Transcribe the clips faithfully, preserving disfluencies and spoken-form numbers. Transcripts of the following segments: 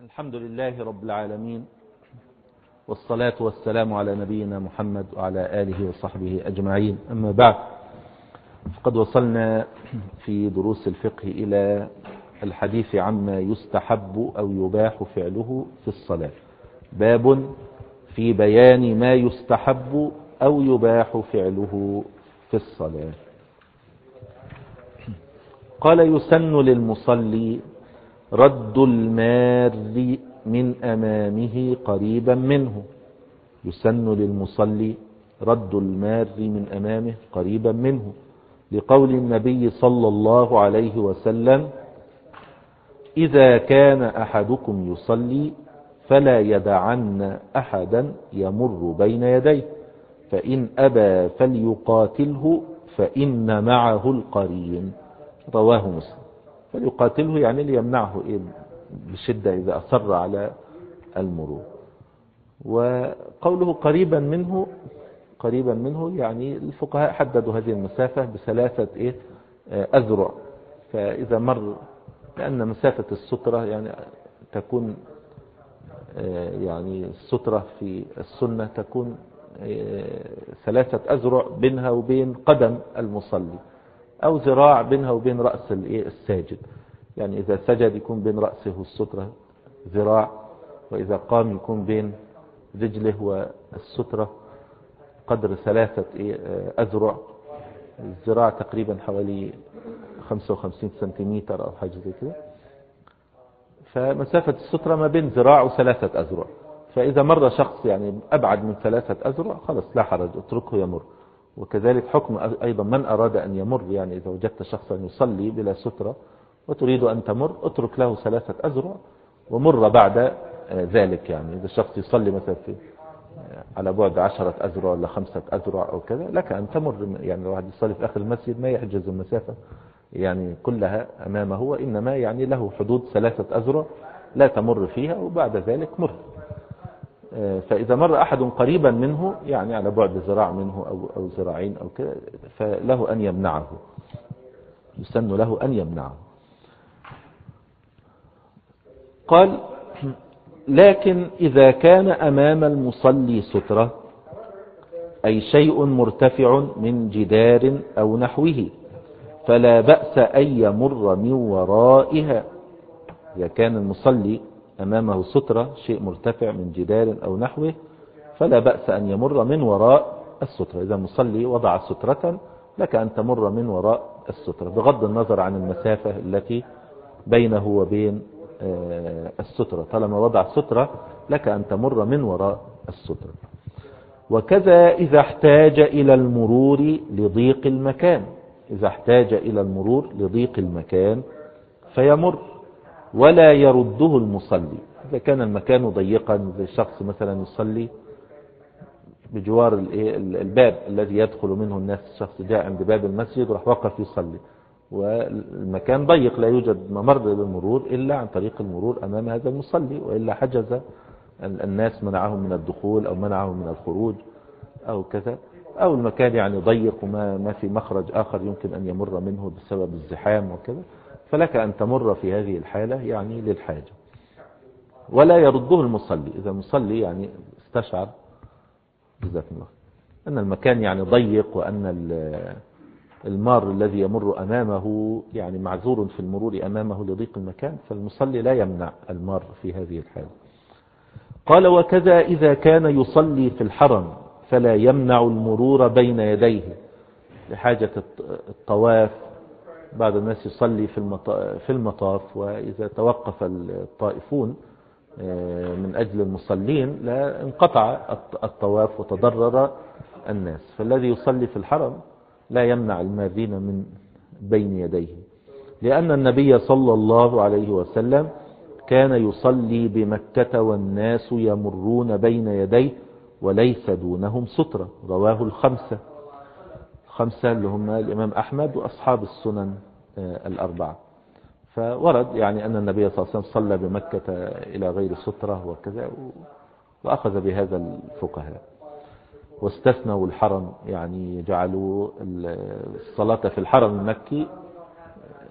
الحمد لله رب العالمين، والصلاة والسلام على نبينا محمد وعلى آله وصحبه أجمعين. أما بعد، فقد وصلنا في دروس الفقه إلى الحديث عما يستحب أو يباح فعله في الصلاة. باب في بيان ما يستحب أو يباح فعله في الصلاة. قال: يسن للمصلي رد المار من أمامه قريبا منه. يسن للمصلي رد المار من أمامه قريبا منه، لقول النبي صلى الله عليه وسلم: إذا كان أحدكم يصلي فلا يدعن أحدا يمر بين يديه، فإن أبى فليقاتله فإن معه القرين. رواه مسلم. فليقاتله يعني ليمنعه إيه بشدة إذا أصر على المرور. وقوله قريبا منه، قريبا منه يعني الفقهاء حددوا هذه المسافة بثلاثة إيه أذرع. فإذا مر، لأن مسافة السترة يعني تكون يعني السترة في السنة تكون ثلاثة أذرع بينها وبين قدم المصلي، أو ذراع بينها وبين رأس الساجد. يعني إذا سجد يكون بين رأسه والسترة ذراع، وإذا قام يكون بين رجله والسترة قدر ثلاثة أذرع. الذراع تقريبا حوالي خمسة وخمسين سنتيمتر أو حاجة زي كده. فمسافة السترة ما بين ذراع وثلاثة أذرع. فإذا مر شخص يعني أبعد من ثلاثة أذرع خلاص لا حرج، اتركه يمر. وكذلك حكم أيضا من أراد أن يمر، يعني إذا وجدت شخصا يصلي بلا سترة وتريد أن تمر، اترك له ثلاثة أذرع ومر بعد ذلك. يعني إذا الشخص يصلي مثلا في على بعد عشرة أذرع ولا خمسة أذرع أو كذا، لك أن تمر. يعني لو واحد يصلي في آخر المسجد ما يحجز المسافة يعني كلها أمامه، وإنما يعني له حدود ثلاثة أذرع لا تمر فيها، وبعد ذلك مر. فإذا مر أحد قريبا منه يعني على بعد ذراع منه أو أو ذراعين أو كذا، فله أن يمنعه، يسن له أن يمنعه. قال: لكن إذا كان أمام المصلي سترة، أي شيء مرتفع من جدار أو نحوه، فلا بأس أن يمر من ورائها. إذا كان المصلي أمامه سترة، شيء مرتفع من جدار أو نحوه، فلا بأس أن يمر من وراء السترة. إذا المصلي وضع سترة لك أن تمر من وراء السترة، بغض النظر عن المسافة التي بينه وبين السترة. طالما وضع سترة لك أن تمر من وراء السترة. وكذا إذا احتاج إلى المرور لضيق المكان. إذا احتاج إلى المرور لضيق المكان فيمر ولا يرده المصلي. إذا كان المكان ضيقا، زي شخص مثلا يصلي بجوار الباب الذي يدخل منه الناس، الشخص جاء عند باب المسجد وراح وقف يصلي، والمكان ضيق لا يوجد ممر للمرور إلا عن طريق المرور أمام هذا المصلي، وإلا حجز الناس، منعهم من الدخول أو منعهم من الخروج أو كذا. أو المكان يعني ضيق وما ما في مخرج آخر يمكن أن يمر منه بسبب الزحام وكذا، فلك أن تمر في هذه الحالة يعني للحاجة. ولا يرده المصلي. إذا المصلي يعني استشعر جزاك الله أن المكان يعني ضيق، وأن المار الذي يمر أمامه يعني معذور في المرور أمامه لضيق المكان، فالمصلي لا يمنع المار في هذه الحالة. قال: وكذا إذا كان يصلي في الحرم فلا يمنع المرور بين يديه لحاجة الطواف. بعض الناس يصلي في المطاف، وإذا توقف الطائفون من أجل المصلين لا انقطع الطواف وتضرر الناس. فالذي يصلي في الحرم لا يمنع المارين من بين يديه، لأن النبي صلى الله عليه وسلم كان يصلي بمكة والناس يمرون بين يديه وليس دونهم سترة. رواه الخمسة، خمسة اللي هم الإمام أحمد وأصحاب السنن الأربعة. فورد يعني أن النبي صلى الله عليه وسلم صلى بمكة إلى غير سترة وكذا، وأخذ بهذا الفقهاء. واستثنوا الحرم، يعني جعلوا الصلاة في الحرم المكي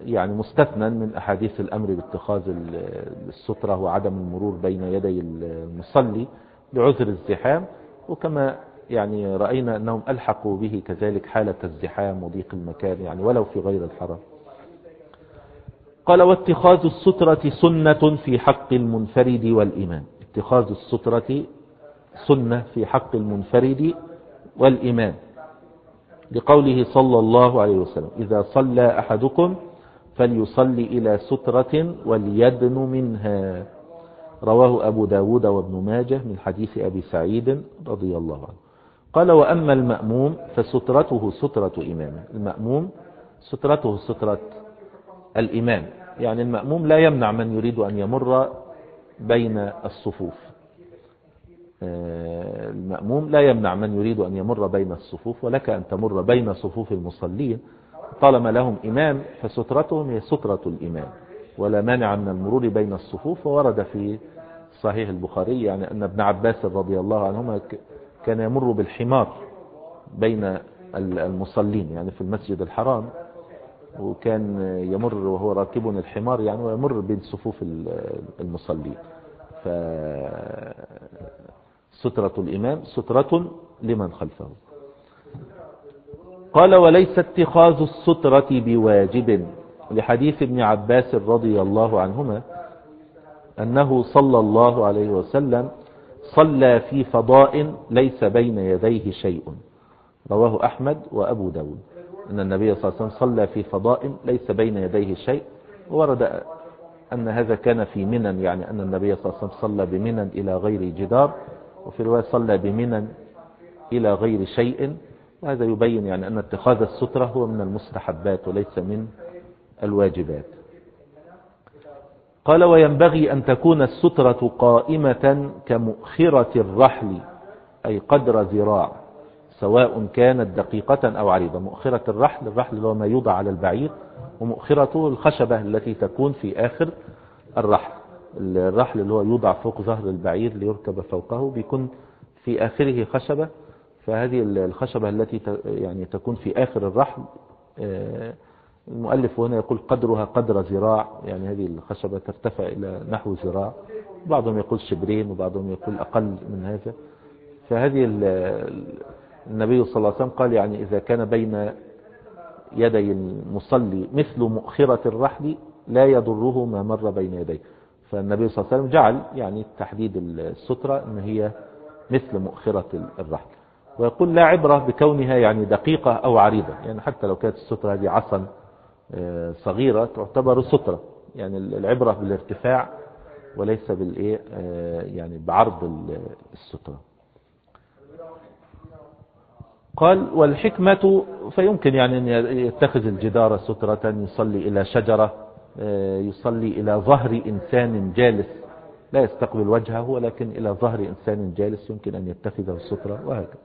يعني مستثنى من أحاديث الأمر باتخاذ السترة وعدم المرور بين يدي المصلي لعذر الزحام. وكما يعني رأينا أنهم ألحقوا به كذلك حالة الزحام وضيق المكان يعني ولو في غير الحرم. قال واتخاذ السترة سنة في حق المنفرد والإمام. اتخاذ السترة سنة في حق المنفرد والإمام لقوله صلى الله عليه وسلم إذا صلى أحدكم فليصلي إلى سترة وليدن منها. رواه أبو داود وابن ماجه من حديث أبي سعيد رضي الله عنه. قال وأما المأموم فسترته سترة إمامه. المأموم سترته سترة الإمام، يعني المأموم لا يمنع من يريد أن يمر بين الصفوف. المأموم لا يمنع من يريد أن يمر بين الصفوف، ولك أن تمر بين صفوف المصلين طالما لهم إمام، فسترتهم هي سترة الإمام ولا مانع من المرور بين الصفوف. وورد في صحيح البخاري يعني أن ابن عباس رضي الله عنهما كان يمر بالحمار بين المصلين يعني في المسجد الحرام، وكان يمر وهو راكب الحمار يعني ويمر بين صفوف المصلين. فسترة الإمام سترة لمن خلفه. قال وليس اتخاذ السترة بواجب لحديث ابن عباس رضي الله عنهما أنه صلى الله عليه وسلم صلى في فضاء ليس بين يديه شيء. رواه أحمد وأبو داود أن النبي صلى الله عليه وسلم صلى في فضاء ليس بين يديه شيء. وورد أن هذا كان في منن، يعني أن النبي صلى الله عليه وسلم صلى بمنن إلى غير جدار، وفي رواية صلى بمنن إلى غير شيء. وهذا يبين يعني أن اتخاذ السترة هو من المستحبات وليس من الواجبات. قال وينبغي أن تكون السترة قائمة كمؤخرة الرحل أي قدر ذراع، سواء كانت دقيقة أو عريضة. مؤخرة الرحل، الرحل هو ما يوضع على البعير، ومؤخرته الخشبة التي تكون في آخر الرحل. الرحل اللي هو يوضع فوق ظهر البعير ليركب فوقه بيكون في آخره خشبة، فهذه الخشبة التي يعني تكون في آخر الرحل المؤلف هنا يقول قدرها قدر ذراع، يعني هذه الخشبة ترتفع إلى نحو ذراع، بعضهم يقول شبرين وبعضهم يقول أقل من هذا. فهذه النبي صلى الله عليه وسلم قال يعني إذا كان بين يدي المصلي مثل مؤخرة الرحل لا يضره ما مر بين يديه. فالنبي صلى الله عليه وسلم جعل يعني تحديد السترة أن هي مثل مؤخرة الرحل. ويقول لا عبرة بكونها يعني دقيقة أو عريضة، يعني حتى لو كانت السترة هذه عصا صغيرة تعتبر سترة، يعني العبرة بالارتفاع وليس بالإيه يعني بعرض السترة. قال والحكمة فيمكن يعني أن يتخذ الجدار سترة، يصلي إلى شجرة، يصلي إلى ظهر إنسان جالس لا يستقبل وجهه ولكن إلى ظهر إنسان جالس يمكن أن يتخذه سترة وهكذا.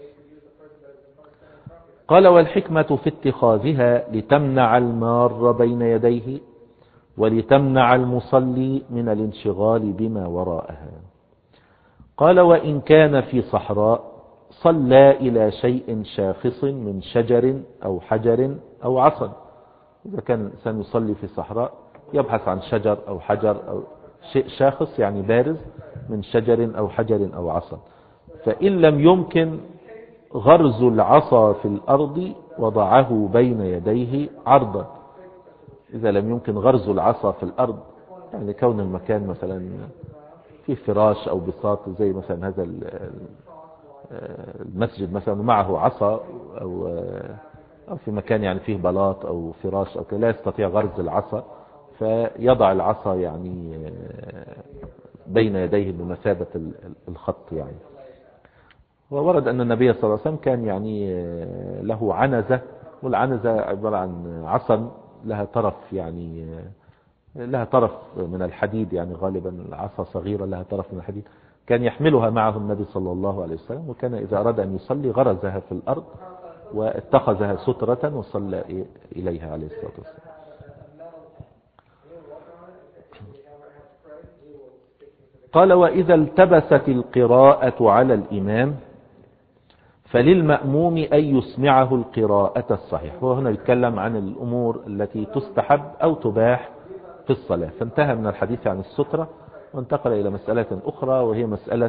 قال والحكمة في اتخاذها لتمنع المار بين يديه ولتمنع المصلي من الانشغال بما وراءها. قال وإن كان في صحراء صلى إلى شيء شاخص من شجر أو حجر أو عصا. إذا كان الإنسان يصلي في صحراء يبحث عن شجر أو حجر أو شيء شاخص يعني بارز من شجر أو حجر أو عصا، فإن لم يمكن غرز العصا في الأرض وضعه بين يديه عرضا. إذا لم يمكن غرز العصا في الأرض يعني كون المكان مثلا في فراش أو بساط زي مثلا هذا المسجد مثلا معه عصا أو أو في مكان يعني فيه بلاط أو فراش أو كده لا يستطيع غرز العصا، فيضع العصا يعني بين يديه بمثابة الخط يعني. وورد أن النبي صلى الله عليه وسلم كان يعني له عنزة، والعنزة عبارة عن عصا لها طرف يعني لها طرف من الحديد، يعني غالبا العصا صغيرة لها طرف من الحديد، كان يحملها معه النبي صلى الله عليه وسلم، وكان إذا أراد أن يصلي غرزها في الأرض واتخذها سترة وصلى إليها عليه الصلاة والسلام. قال وإذا التبست القراءة على الإمام فللمأموم أن يسمعه القراءة الصحيحة. هو هنا يتكلم عن الأمور التي تستحب أو تباح في الصلاة، فانتهى من الحديث عن السترة وانتقل إلى مسألة أخرى، وهي مسألة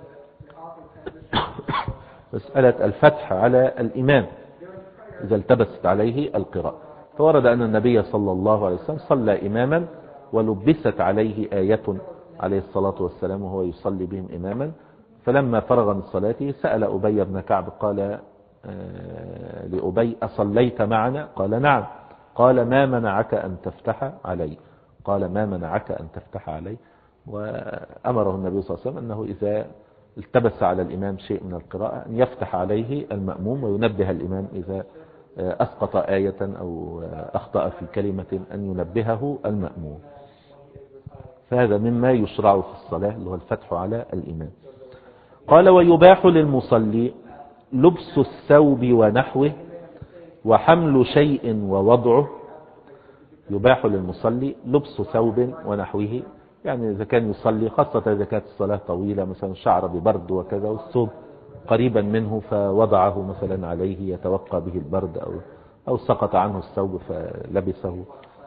مسألة الفتح على الإمام إذا التبست عليه القراءة. فورد أن النبي صلى الله عليه وسلم صلى إماما ولبست عليه آية عليه الصلاة والسلام وهو يصلي بهم إماما، فلما فرغ من صلاته سأل أبي بن كعب قال لأبي أصليت معنا؟ قال نعم. قال ما منعك أن تفتح علي؟ قال ما منعك أن تفتح علي؟ وأمره النبي صلى الله عليه وسلم أنه إذا التبس على الإمام شيء من القراءة أن يفتح عليه المأموم وينبه الإمام إذا أسقط آية أو أخطأ في كلمة أن ينبهه المأموم. فهذا مما يشرع في الصلاة اللي هو الفتح على الإمام. قال ويباح للمصلي لبس الثوب ونحوه وحمل شيء ووضعه. يباح للمصلي لبس ثوب ونحوه، يعني إذا كان يصلي خاصة إذا كانت الصلاة طويلة مثلا شعر ببرد وكذا والثوب قريبا منه فوضعه مثلا عليه يتوقى به البرد أو, أو سقط عنه الثوب فلبسه.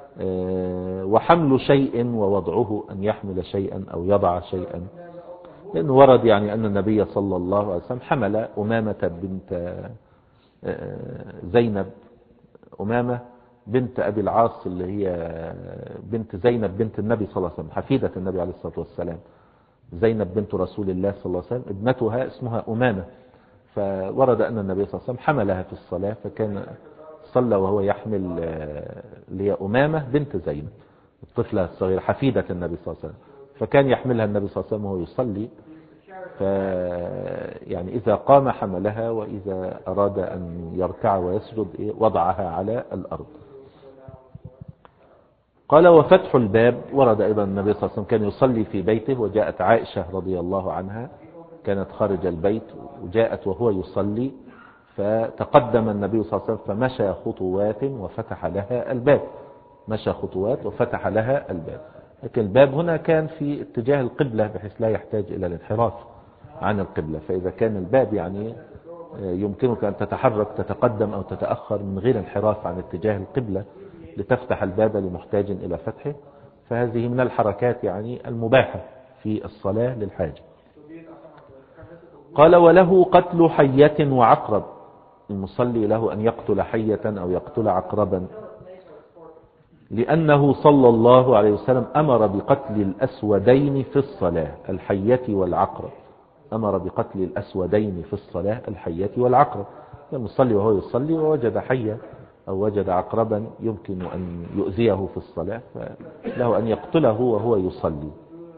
وحمل شيء ووضعه أن يحمل شيئا أو يضع شيئا، لأنه ورد يعني أن النبي صلى الله عليه وسلم حمل أمامة بنت زينب، أمامة بنت أبي العاص اللي هي بنت زينب بنت النبي صلى الله عليه وسلم حفيدة النبي عليه الصلاة والسلام، زينب بنت رسول الله صلى الله عليه وسلم ابنتها اسمها أمامة، فورد أن النبي صلى الله عليه وسلم حملها في الصلاة، فكان صلى وهو يحمل اللي هي أمامة بنت زينب الطفلة الصغيرة حفيدة النبي صلى الله عليه وسلم، فكان يحملها النبي صلى الله عليه وسلم وهو يصلي، ف يعني إذا قام حملها وإذا أراد أن يركع ويسجد وضعها على الأرض. قال وفتح الباب. ورد أيضا النبي صلى الله عليه وسلم كان يصلي في بيته، وجاءت عائشة رضي الله عنها كانت خارج البيت وجاءت وهو يصلي، فتقدم النبي صلى الله عليه وسلم فمشى خطوات وفتح لها الباب، مشى خطوات وفتح لها الباب، لكن الباب هنا كان في اتجاه القبلة بحيث لا يحتاج إلى الانحراف عن القبلة، فإذا كان الباب يعني يمكنك أن تتحرك تتقدم أو تتأخر من غير انحراف عن اتجاه القبلة لتفتح الباب لمحتاج إلى فتحه، فهذه من الحركات يعني المباحة في الصلاة للحاجة. قال وله قتل حية وعقرب. المصلي له أن يقتل حية أو يقتل عقربا، لأنه صلى الله عليه وسلم أمر بقتل الأسودين في الصلاة الحية والعقرب، أمر بقتل الأسودين في الصلاة الحية والعقرب. المصلي وهو يصلي ووجد حية أو وجد عقربا يمكن أن يؤذيه في الصلاة فله أن يقتله وهو يصلي.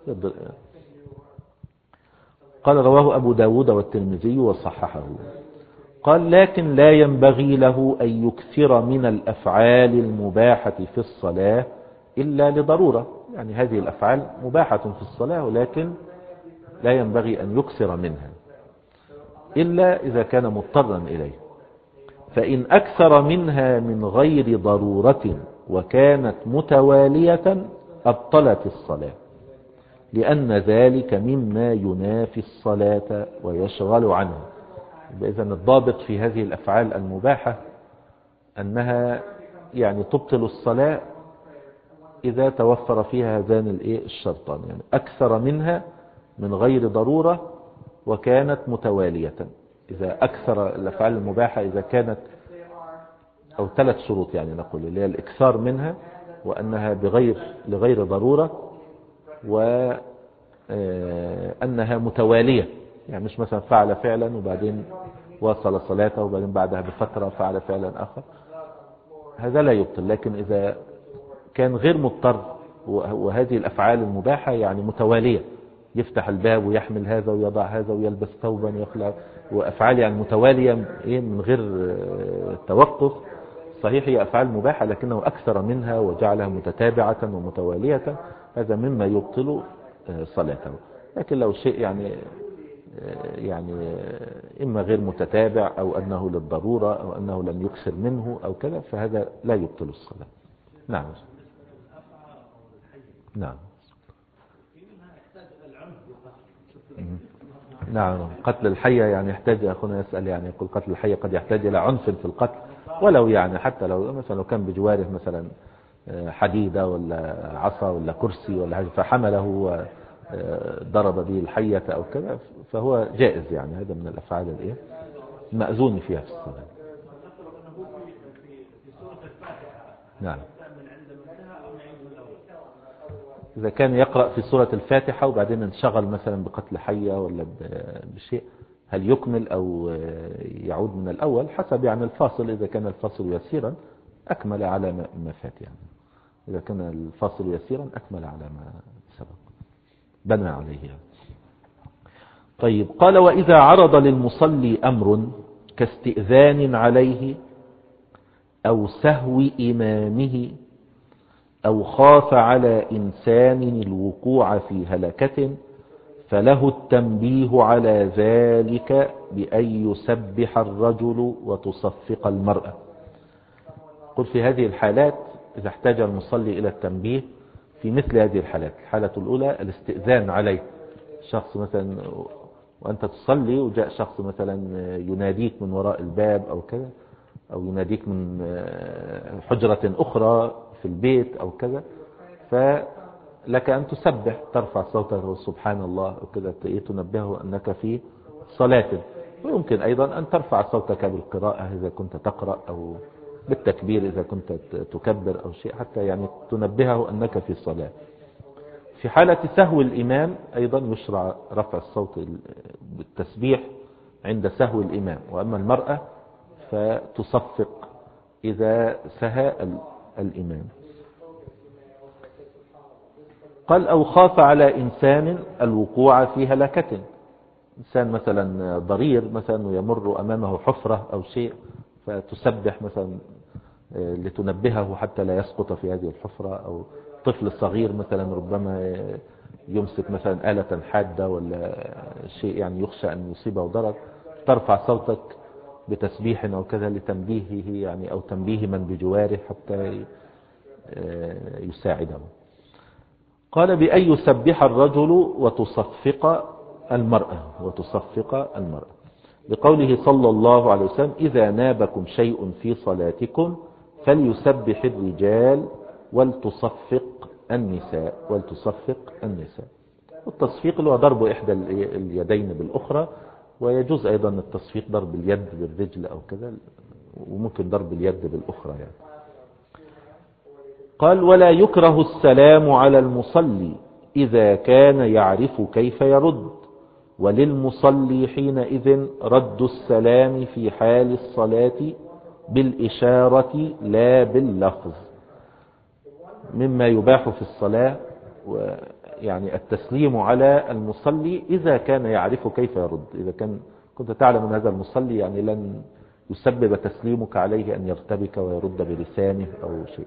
قال رواه أبو داود والترمذي وصححه. قال لكن لا ينبغي له أن يكثر من الأفعال المباحة في الصلاة إلا لضرورة، يعني هذه الأفعال مباحة في الصلاة ولكن لا ينبغي أن يكثر منها إلا إذا كان مضطرا إليه، فإن أكثر منها من غير ضرورة وكانت متوالية أبطلت الصلاة، لأن ذلك مما ينافي الصلاة ويشغل عنها. إذن الضابط في هذه الأفعال المباحة أنها يعني تبطل الصلاة إذا توفر فيها هذان الشرطان، يعني أكثر منها من غير ضرورة وكانت متوالية. إذا أكثر الأفعال المباحة إذا كانت أو ثلاث شروط يعني نقول اللي هي الإكثار منها وأنها بغير لغير ضرورة وأنها متوالية، يعني مش مثلا فعل فعلا وبعدين واصل صلاته وبعدين بعدها بفترة فعل فعلا آخر، هذا لا يبطل. لكن إذا كان غير مضطر وهذه الأفعال المباحة يعني متوالية، يفتح الباب ويحمل هذا ويضع هذا ويلبس ثوبا يخلع، وأفعال يعني متوالية من غير توقف، صحيح هي أفعال مباحة لكنه أكثر منها وجعلها متتابعة ومتوالية، هذا مما يبطل صلاته. لكن لو شيء يعني يعني إما غير متتابع أو أنه للضرورة أو أنه لم يكثر منه أو كذا فهذا لا يبطل الصلاة. نعم نعم نعم. قتل الحية يعني يحتاج، أخونا يسأل يعني يقول قتل الحية قد يحتاج إلى عنف في القتل، ولو يعني حتى لو مثلا لو كان بجواره مثلا حديدة ولا عصا ولا كرسي ولا حاجة فحمله وضرب به الحية أو كذا فهو جائز، يعني هذا من الأفعال الإيه مأذون فيها في الصلاة. نعم. إذا كان يقرأ في سورة الفاتحة وبعدين انشغل مثلا بقتل حية ولا بشيء، هل يكمل أو يعود من الأول؟ حسب يعني الفاصل، إذا كان الفاصل يسيرا أكمل على ما فات، يعني إذا كان الفاصل يسيرا أكمل على ما سبق بنى عليه يعني. طيب، قال وإذا عرض للمصلي أمر كاستئذان عليه أو سهو إمامه أو خاف على إنسان الوقوع في هلكة فله التنبيه على ذلك بأن يسبح الرجل وتصفق المرأة. قل في هذه الحالات إذا احتاج المصلي إلى التنبيه في مثل هذه الحالات، الحالة الأولى الاستئذان عليه، شخص مثلا وأنت تصلي وجاء شخص مثلا يناديك من وراء الباب أو كذا، أو يناديك من حجرة أخرى في البيت أو كذا، فلك أن تسبح ترفع صوتك سبحان الله وكذا تنبهه أنك في صلاة. ويمكن أيضا أن ترفع صوتك بالقراءة إذا كنت تقرأ، أو بالتكبير إذا كنت تكبر أو شيء، حتى يعني تنبهه أنك في صلاة. في حالة سهو الإمام أيضا يشرع رفع الصوت بالتسبيح عند سهو الإمام، وأما المرأة فتصفق إذا سهى الإمام. قال أو خاف على إنسان الوقوع في هلكة، إنسان مثلا ضرير مثلا يمر أمامه حفرة أو شيء فتسبح مثلا لتنبهه حتى لا يسقط في هذه الحفرة، أو طفل صغير مثلا ربما يمسك مثلا آلة حادة ولا شيء يعني يخشى أن يصيبه ضرر، ترفع صوتك بتسبيح أو كذا لتنبيهه يعني، أو تنبيه من بجواره حتى يساعده. قال بأن يسبح الرجل وتصفق المرأة وتصفق المرأة بقوله صلى الله عليه وسلم إذا نابكم شيء في صلاتكم فليسبح الرجال ولتصفق النساء ولتصفق النساء. والتصفيق اللي هو ضرب إحدى اليدين بالأخرى، ويجوز أيضا التصفيق ضرب اليد بالرجل أو كذا، وممكن ضرب اليد بالأخرى يعني. قال ولا يكره السلام على المصلي إذا كان يعرف كيف يرد، وللمصلي حينئذ رد السلام في حال الصلاة بالإشارة لا باللفظ، مما يباح في الصلاة، يعني التسليم على المصلي إذا كان يعرف كيف يرد. إذا كان كنت تعلم أن هذا المصلي يعني لن يسبب تسليمك عليه أن يرتبك ويرد بلسانه أو شيء.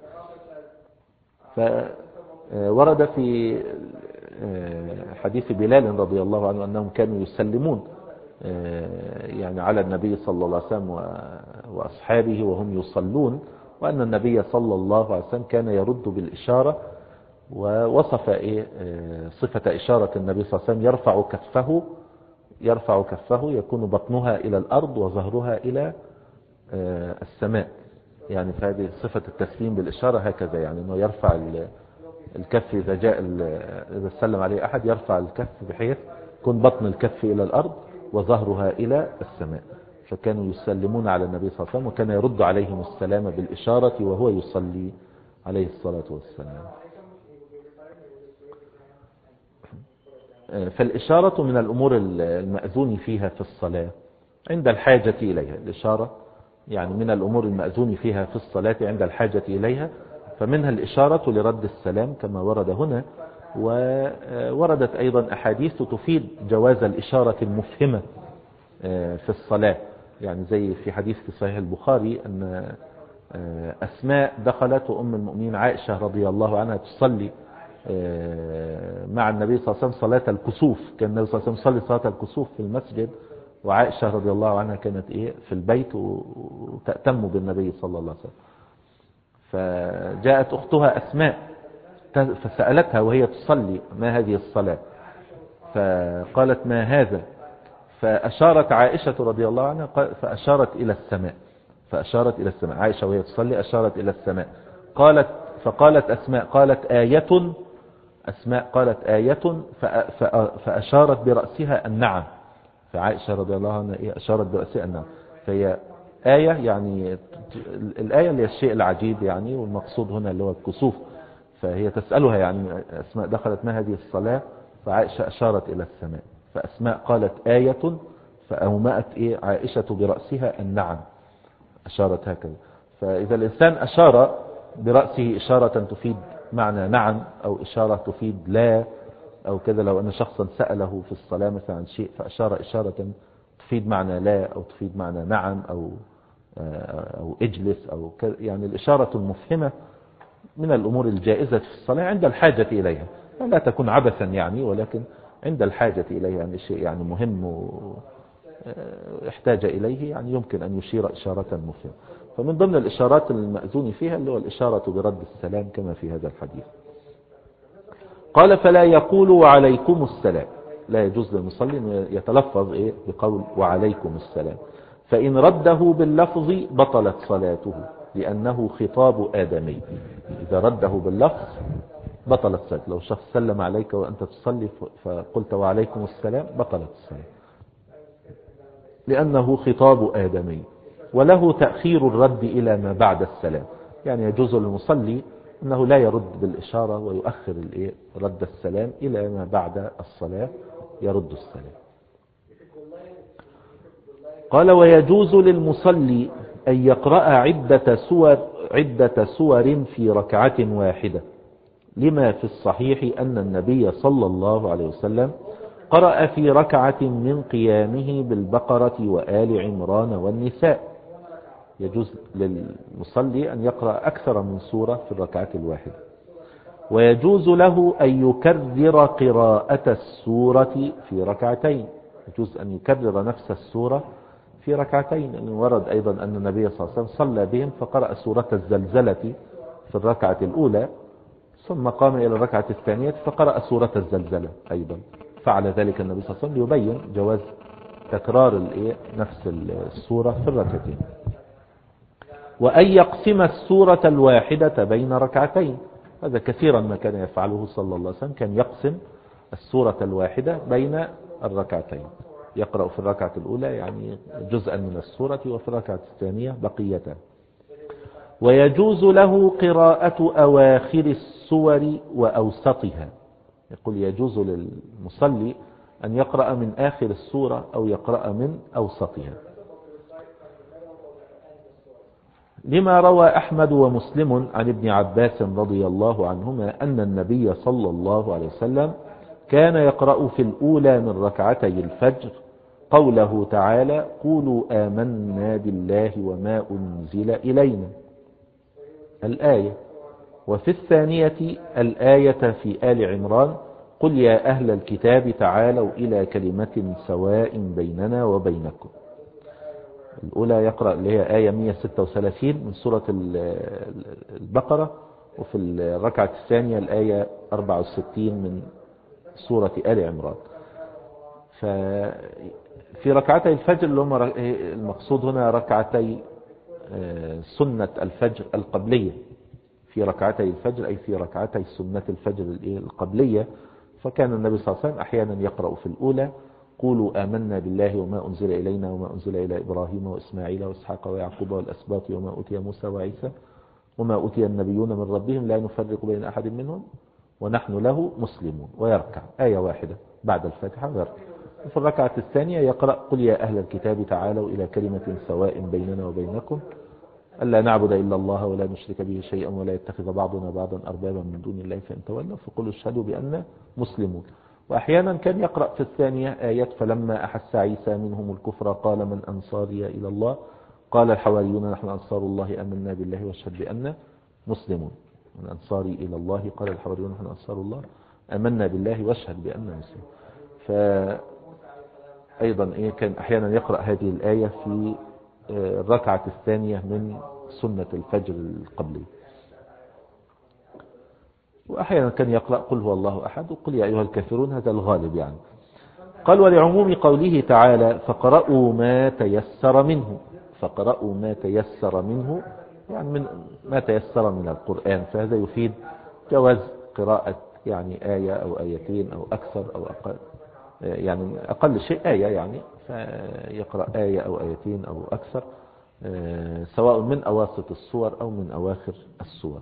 فورد في حديث بلال رضي الله عنه أنهم كانوا يسلمون يعني على النبي صلى الله عليه وسلم وأصحابه وهم يصلون، وأن النبي صلى الله عليه وسلم كان يرد بالإشارة، ووصف إيه صفة إشارة النبي صلى الله عليه وسلم يرفع كفه يرفع كفه يكون بطنها إلى الأرض وظهرها إلى السماء، يعني فهذه صفة التسليم بالإشارة هكذا، يعني أنه يرفع الكف إذا جاء إذا سلم عليه أحد يرفع الكف بحيث يكون بطن الكف إلى الأرض وظهرها إلى السماء. فكانوا يسلمون على النبي صلى الله عليه وسلم وكان يرد عليهم السلام بالإشارة وهو يصلي عليه الصلاة والسلام. فالإشارة من الأمور المأذون فيها في الصلاة عند الحاجة إليها. الإشارة يعني من الأمور المأذون فيها في الصلاة عند الحاجة إليها، فمنها الإشارة لرد السلام كما ورد هنا. ووردت أيضا أحاديث تفيد جواز الإشارة المفهمة في الصلاة، يعني زي في حديث في صحيح البخاري أن أسماء دخلت وأم المؤمنين عائشة رضي الله عنها تصلي مع النبي صلى الله عليه وسلم صلاة الكسوف. كان النبي صلى الله عليه وسلم يصلي صلاة الكسوف في المسجد، وعائشة رضي الله عنها كانت إيه في البيت وتأتم بالنبي صلى الله عليه وسلم. فجاءت أختها أسماء فسألتها وهي تصلي ما هذه الصلاة، فقالت ما هذا؟ فأشارت عائشة رضي الله عنها فأشارت إلى السماء فأشارت إلى السماء عائشة وهي تصلي أشارت إلى السماء قالت فقالت أسماء قالت آية أسماء قالت آية فأشارت برأسها النعم. فعائشة رضي الله عنها أشارت برأسها النعم. فهي آية يعني الآية اللي هي الشيء العجيب يعني، والمقصود هنا اللي هو الكسوف. فهي تسألها يعني أسماء دخلت ما هذه الصلاة؟ فعائشة أشارت إلى السماء. فأسماء قالت آية فأومأت إيه عائشة برأسها النعم، أشارت هكذا. فإذا الإنسان أشار برأسه إشارة تفيد معنى نعم أو إشارة تفيد لا أو كذا، لو أن شخصا سأله في الصلاة مثلا عن شيء فأشار إشارة تفيد معنى لا أو تفيد معنى نعم أو أو اجلس أو كذا، يعني الإشارة المفهمة من الأمور الجائزة في الصلاة عند الحاجة إليها، لا تكون عبثا يعني، ولكن عند الحاجة إليها يعني شيء يعني مهم واحتاج إليه يعني يمكن أن يشير إشارة مفهمة. فمن ضمن الإشارات المأذون فيها اللي هو الإشارة برد السلام كما في هذا الحديث. قال فلا يقول وعليكم السلام، لا يجوز للمصلي أن يتلفظ إيه بقول وعليكم السلام، فإن رده باللفظ بطلت صلاته لأنه خطاب آدمي. إذا رده باللفظ بطلت صلاته. لو شخص سلم عليك وأنت تصلي فقلت وعليكم السلام بطلت الصلاة لأنه خطاب آدمي. وله تأخير الرد إلى ما بعد السلام، يعني يجوز للمصلي أنه لا يرد بالإشارة ويؤخر رد السلام إلى ما بعد الصلاة يرد السلام. قال ويجوز للمصلي أن يقرأ عدة سور, عدة سور في ركعة واحدة، لما في الصحيح أن النبي صلى الله عليه وسلم قرأ في ركعة من قيامه بالبقرة وآل عمران والنساء. يجوز للمصلي أن يقرأ أكثر من سورة في الركعة الواحدة. ويجوز له أن يكرر قراءة السورة في ركعتين، يجوز أن يكرر نفس السورة في ركعتين، لأنه ورد أيضا أن النبي صلى الله عليه وسلم صلى بهم فقرأ سورة الزلزلة في الركعة الأولى ثم قام إلى الركعة الثانية فقرأ سورة الزلزلة أيضا. فعل ذلك النبي صلى الله عليه وسلم ليبين جواز تكرار نفس السورة في الركعتين. وأن يقسم السورة الواحدة بين ركعتين، هذا كثيرا ما كان يفعله صلى الله عليه وسلم، كان يقسم السورة الواحدة بين الركعتين، يقرأ في الركعة الأولى يعني جزءا من السورة وفي الركعة الثانية بقيتها. ويجوز له قراءة أواخر السور وأوسطها، يقول يجوز للمصلي أن يقرأ من آخر السورة أو يقرأ من أوسطها، لما روى أحمد ومسلم عن ابن عباس رضي الله عنهما أن النبي صلى الله عليه وسلم كان يقرأ في الأولى من ركعتي الفجر قوله تعالى قولوا آمنا بالله وما أنزل إلينا الآية، وفي الثانية الآية في آل عمران قل يا أهل الكتاب تعالوا إلى كلمة سواء بيننا وبينكم. الأولى يقرأ اللي هي آية مئة وستة وثلاثين من سورة البقرة، وفي الركعة الثانية الآية أربعة وستين من سورة آل عمران. ففي ركعتي الفجر اللي هم المقصود هنا ركعتي سنة الفجر القبلية، في ركعتي الفجر أي في ركعتي سنة الفجر القبلية. فكان النبي صلى الله عليه وسلم أحيانا يقرأ في الأولى قولوا آمنا بالله وما أنزل إلينا وما أنزل إلى إبراهيم وإسماعيل وإسحاق ويعقوب والأسباط وما أوتي موسى وعيسى وما أوتي النبيون من ربهم لا نفرق بين أحد منهم ونحن له مسلمون، ويركع آية واحدة بعد الفاتحة ويركع. في الركعة الثانية يقرأ قل يا أهل الكتاب تعالوا إلى كلمة سواء بيننا وبينكم ألا نعبد إلا الله ولا نشرك به شيئا ولا يتخذ بعضنا بعضا أربابا من دون الله فإن تولوا فقولوا اشهدوا بأننا مسلمون. وأحيانا كان يقرأ في الثانية آيات فلما أحس عيسى منهم الكفر قال من أنصاري إلى الله قال الحواريون نحن أنصار الله آمنا بالله واشهد بأننا مسلمون. من أنصاري إلى الله قال الحواريون نحن أنصار الله آمنا بالله واشهد بأننا مسلمون. فأيضا إيه كان أحيانا يقرأ هذه الآية في الركعة الثانية من سنة الفجر القبلي. وأحيانا كان يقرأ قل هو الله أحد وقل يا أيها الكافرون، هذا الغالب يعني. قال ولعموم قوله تعالى فقرأوا ما تيسر منه، فقرأوا ما تيسر منه يعني من ما تيسر من القرآن، فهذا يفيد جواز قراءة يعني آية أو آيتين أو أكثر أو أقل، يعني أقل شيء آية، يعني فيقرأ آية أو آيتين أو أكثر سواء من أواسط السور أو من أواخر السور.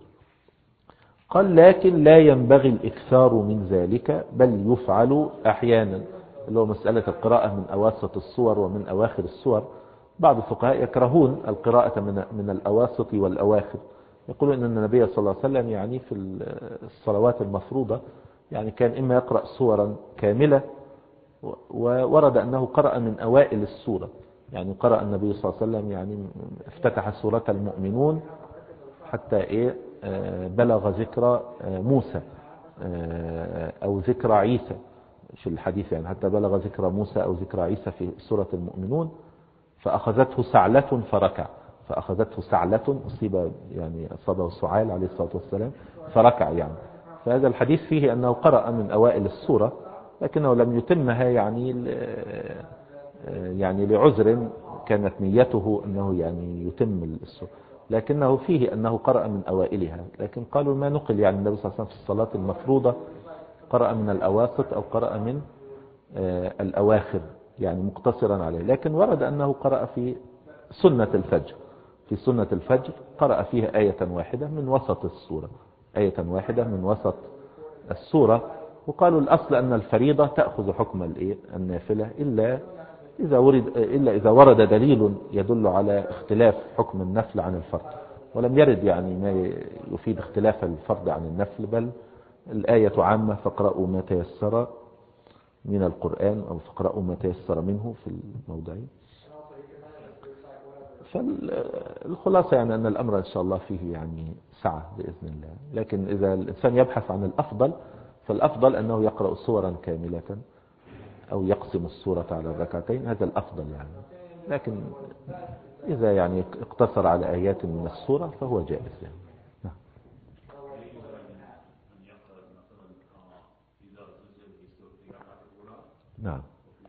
قال لكن لا ينبغي الإكثار من ذلك بل يفعل أحيانا، اللي هو مسألة القراءة من أواسط السور ومن أواخر السور. بعض الفقهاء يكرهون القراءة من من الأواسط والأواخر، يقولون أن النبي صلى الله عليه وسلم يعني في الصلوات المفروضة يعني كان إما يقرأ سورا كاملة، وورد أنه قرأ من أوائل السورة، يعني قرأ النبي صلى الله عليه وسلم يعني افتتح سورة المؤمنون حتى إيه بلغ ذكر موسى أو ذكر عيسى في الحديث، يعني حتى بلغ ذكر موسى أو ذكر عيسى في سورة المؤمنون، فأخذته سعلة فركع، فأخذته سعلة أصيب يعني أصابه سعال عليه الصلاة والسلام فركع يعني. فهذا الحديث فيه أنه قرأ من أوائل السورة، لكنه لم يتمها يعني يعني لعذر كانت نيته أنه يعني يتم السورة، لكنه فيه أنه قرأ من أوائلها. لكن قالوا ما نقل يعني النبي صلى الله عليه وسلم في الصلاة المفروضة قرأ من الأواسط أو قرأ من الأواخر يعني مقتصرا عليه. لكن ورد أنه قرأ في سنة الفجر، في سنة الفجر قرأ فيها آية واحدة من وسط السورة، آية واحدة من وسط السورة. وقالوا الأصل أن الفريضة تأخذ حكم النافلة إلا إذا ورد إلا إذا ورد دليل يدل على اختلاف حكم النفل عن الفرض، ولم يرد يعني ما يفيد اختلاف الفرض عن النفل، بل الآية عامة فاقرأوا ما تيسر من القرآن أو فاقرأوا ما تيسر منه في الموضعين. فالخلاصة يعني أن الأمر إن شاء الله فيه يعني سعة بإذن الله. لكن إذا الإنسان يبحث عن الأفضل فالأفضل أنه يقرأ سورا كاملة أو يقسم السورة على الركعتين، هذا الأفضل يعني. لكن إذا يعني اقتصر على آيات من السورة فهو جائز يعني. نعم.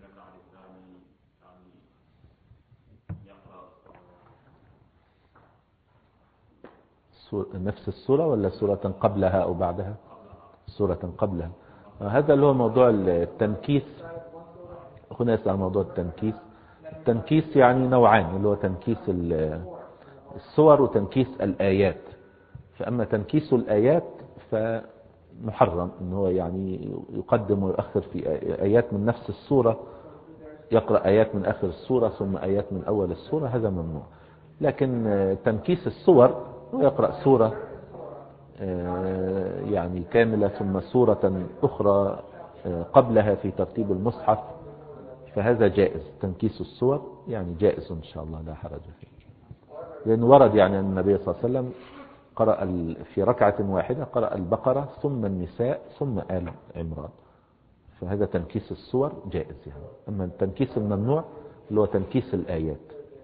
نفس السورة ولا سورة قبلها أو بعدها؟ سورة قبلها. هذا اللي هو موضوع التنكيس. هنا يسأل موضوع التنكيس. التنكيس يعني نوعان، اللي هو تنكيس السور وتنكيس الآيات. فأما تنكيس الآيات فمحرم، إنه هو يعني يقدم ويؤخر في آيات من نفس السورة، يقرأ آيات من آخر السورة ثم آيات من أول السورة، هذا ممنوع. لكن تنكيس السور ويقرأ سورة يعني كاملة ثم سورة أخرى قبلها في ترتيب المصحف، فهذا جائز. تنكيس السور يعني جائز إن شاء الله لا حرج فيه، لأنه ورد يعني أن النبي صلى الله عليه وسلم قرأ في ركعة واحدة قرأ البقرة ثم النساء ثم آل عمران، فهذا تنكيس السور جائز يعني. أما التنكيس الممنوع اللي هو تنكيس الآيات.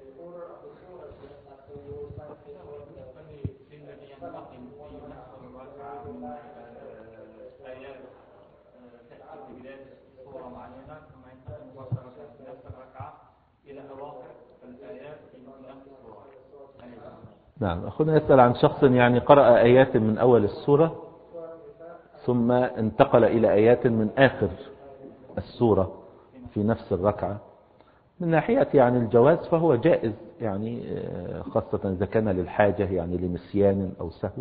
نعم. أخونا يسأل عن شخص يعني قرأ آيات من أول السورة ثم انتقل إلى آيات من آخر السورة في نفس الركعة. من ناحية يعني الجواز فهو جائز يعني، خاصة إذا كان للحاجة يعني لنسيان أو سهو.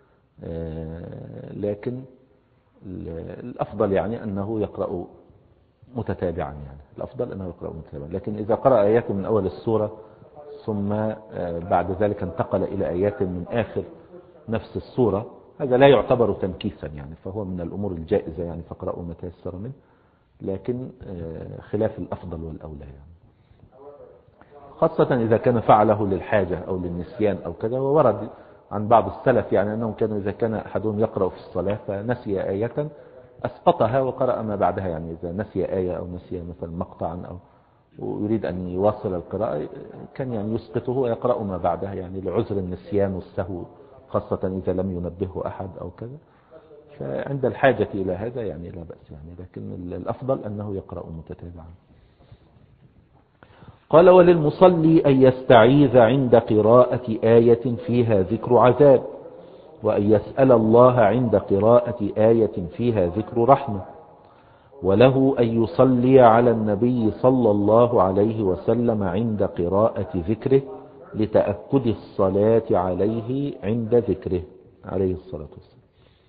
لكن الأفضل يعني أنه يقرأ متتابعا، يعني الأفضل أنه يقرأ متتابعا. لكن إذا قرأ آيات من أول السورة ثم بعد ذلك انتقل إلى آيات من آخر نفس السورة، هذا لا يعتبر تنكيسا يعني، فهو من الأمور الجائزة يعني فاقرأوا ما تيسر منه، لكن خلاف الأفضل والأولى يعني، خاصة إذا كان فعله للحاجة أو للنسيان أو كذا. وورد عن بعض السلف يعني أنهم كانوا إذا كان أحدهم يقرأ في الصلاة فنسي آية أسقطها وقرأ ما بعدها، يعني إذا نسي آية أو نسي مثلا مقطعا أو ويريد أن يواصل القراءة كان يعني يسقطه ويقرأ ما بعدها، يعني لعذر النسيان والسهو، خاصة إذا لم ينبهه أحد أو كذا. فعند الحاجة إلى هذا يعني لا بأس يعني، لكن الأفضل أنه يقرأ متتابعا. قال وللمصلي أن يستعيذ عند قراءة آية فيها ذكر عذاب، وأن يسأل الله عند قراءة آية فيها ذكر رحمة، وله أن يصلي على النبي صلى الله عليه وسلم عند قراءة ذكره لتأكد الصلاة عليه عند ذكره عليه الصلاة والسلام.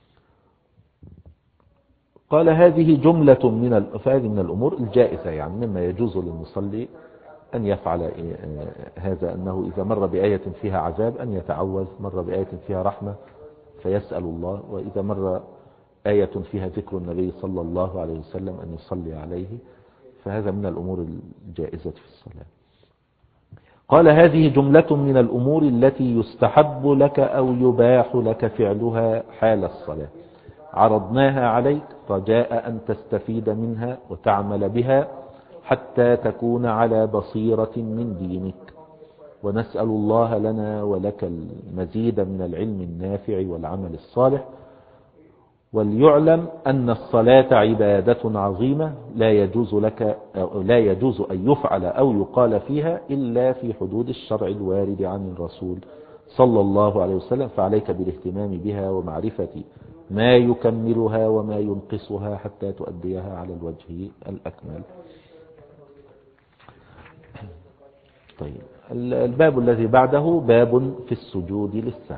قال هذه جملة من فهذه من الأمور الجائزة، يعني مما يجوز للمصلي أن يفعل هذا، أنه إذا مر بآية فيها عذاب أن يتعوذ، مر بآية فيها رحمة فيسأل الله، وإذا مر آية فيها ذكر النبي صلى الله عليه وسلم أن يصلي عليه، فهذا من الأمور الجائزة في الصلاة. قال هذه جملة من الأمور التي يستحب لك أو يباح لك فعلها حال الصلاة، عرضناها عليك رجاء أن تستفيد منها وتعمل بها حتى تكون على بصيرة من دينك، ونسأل الله لنا ولك المزيد من العلم النافع والعمل الصالح. وليعلم أن الصلاة عبادة عظيمة لا يجوز لك أو لا يجوز أن يفعل أو يقال فيها إلا في حدود الشرع الوارد عن الرسول صلى الله عليه وسلم، فعليك بالاهتمام بها ومعرفة ما يكملها وما ينقصها حتى تؤديها على الوجه الأكمل. طيب، الباب الذي بعده باب في السجود للسهو.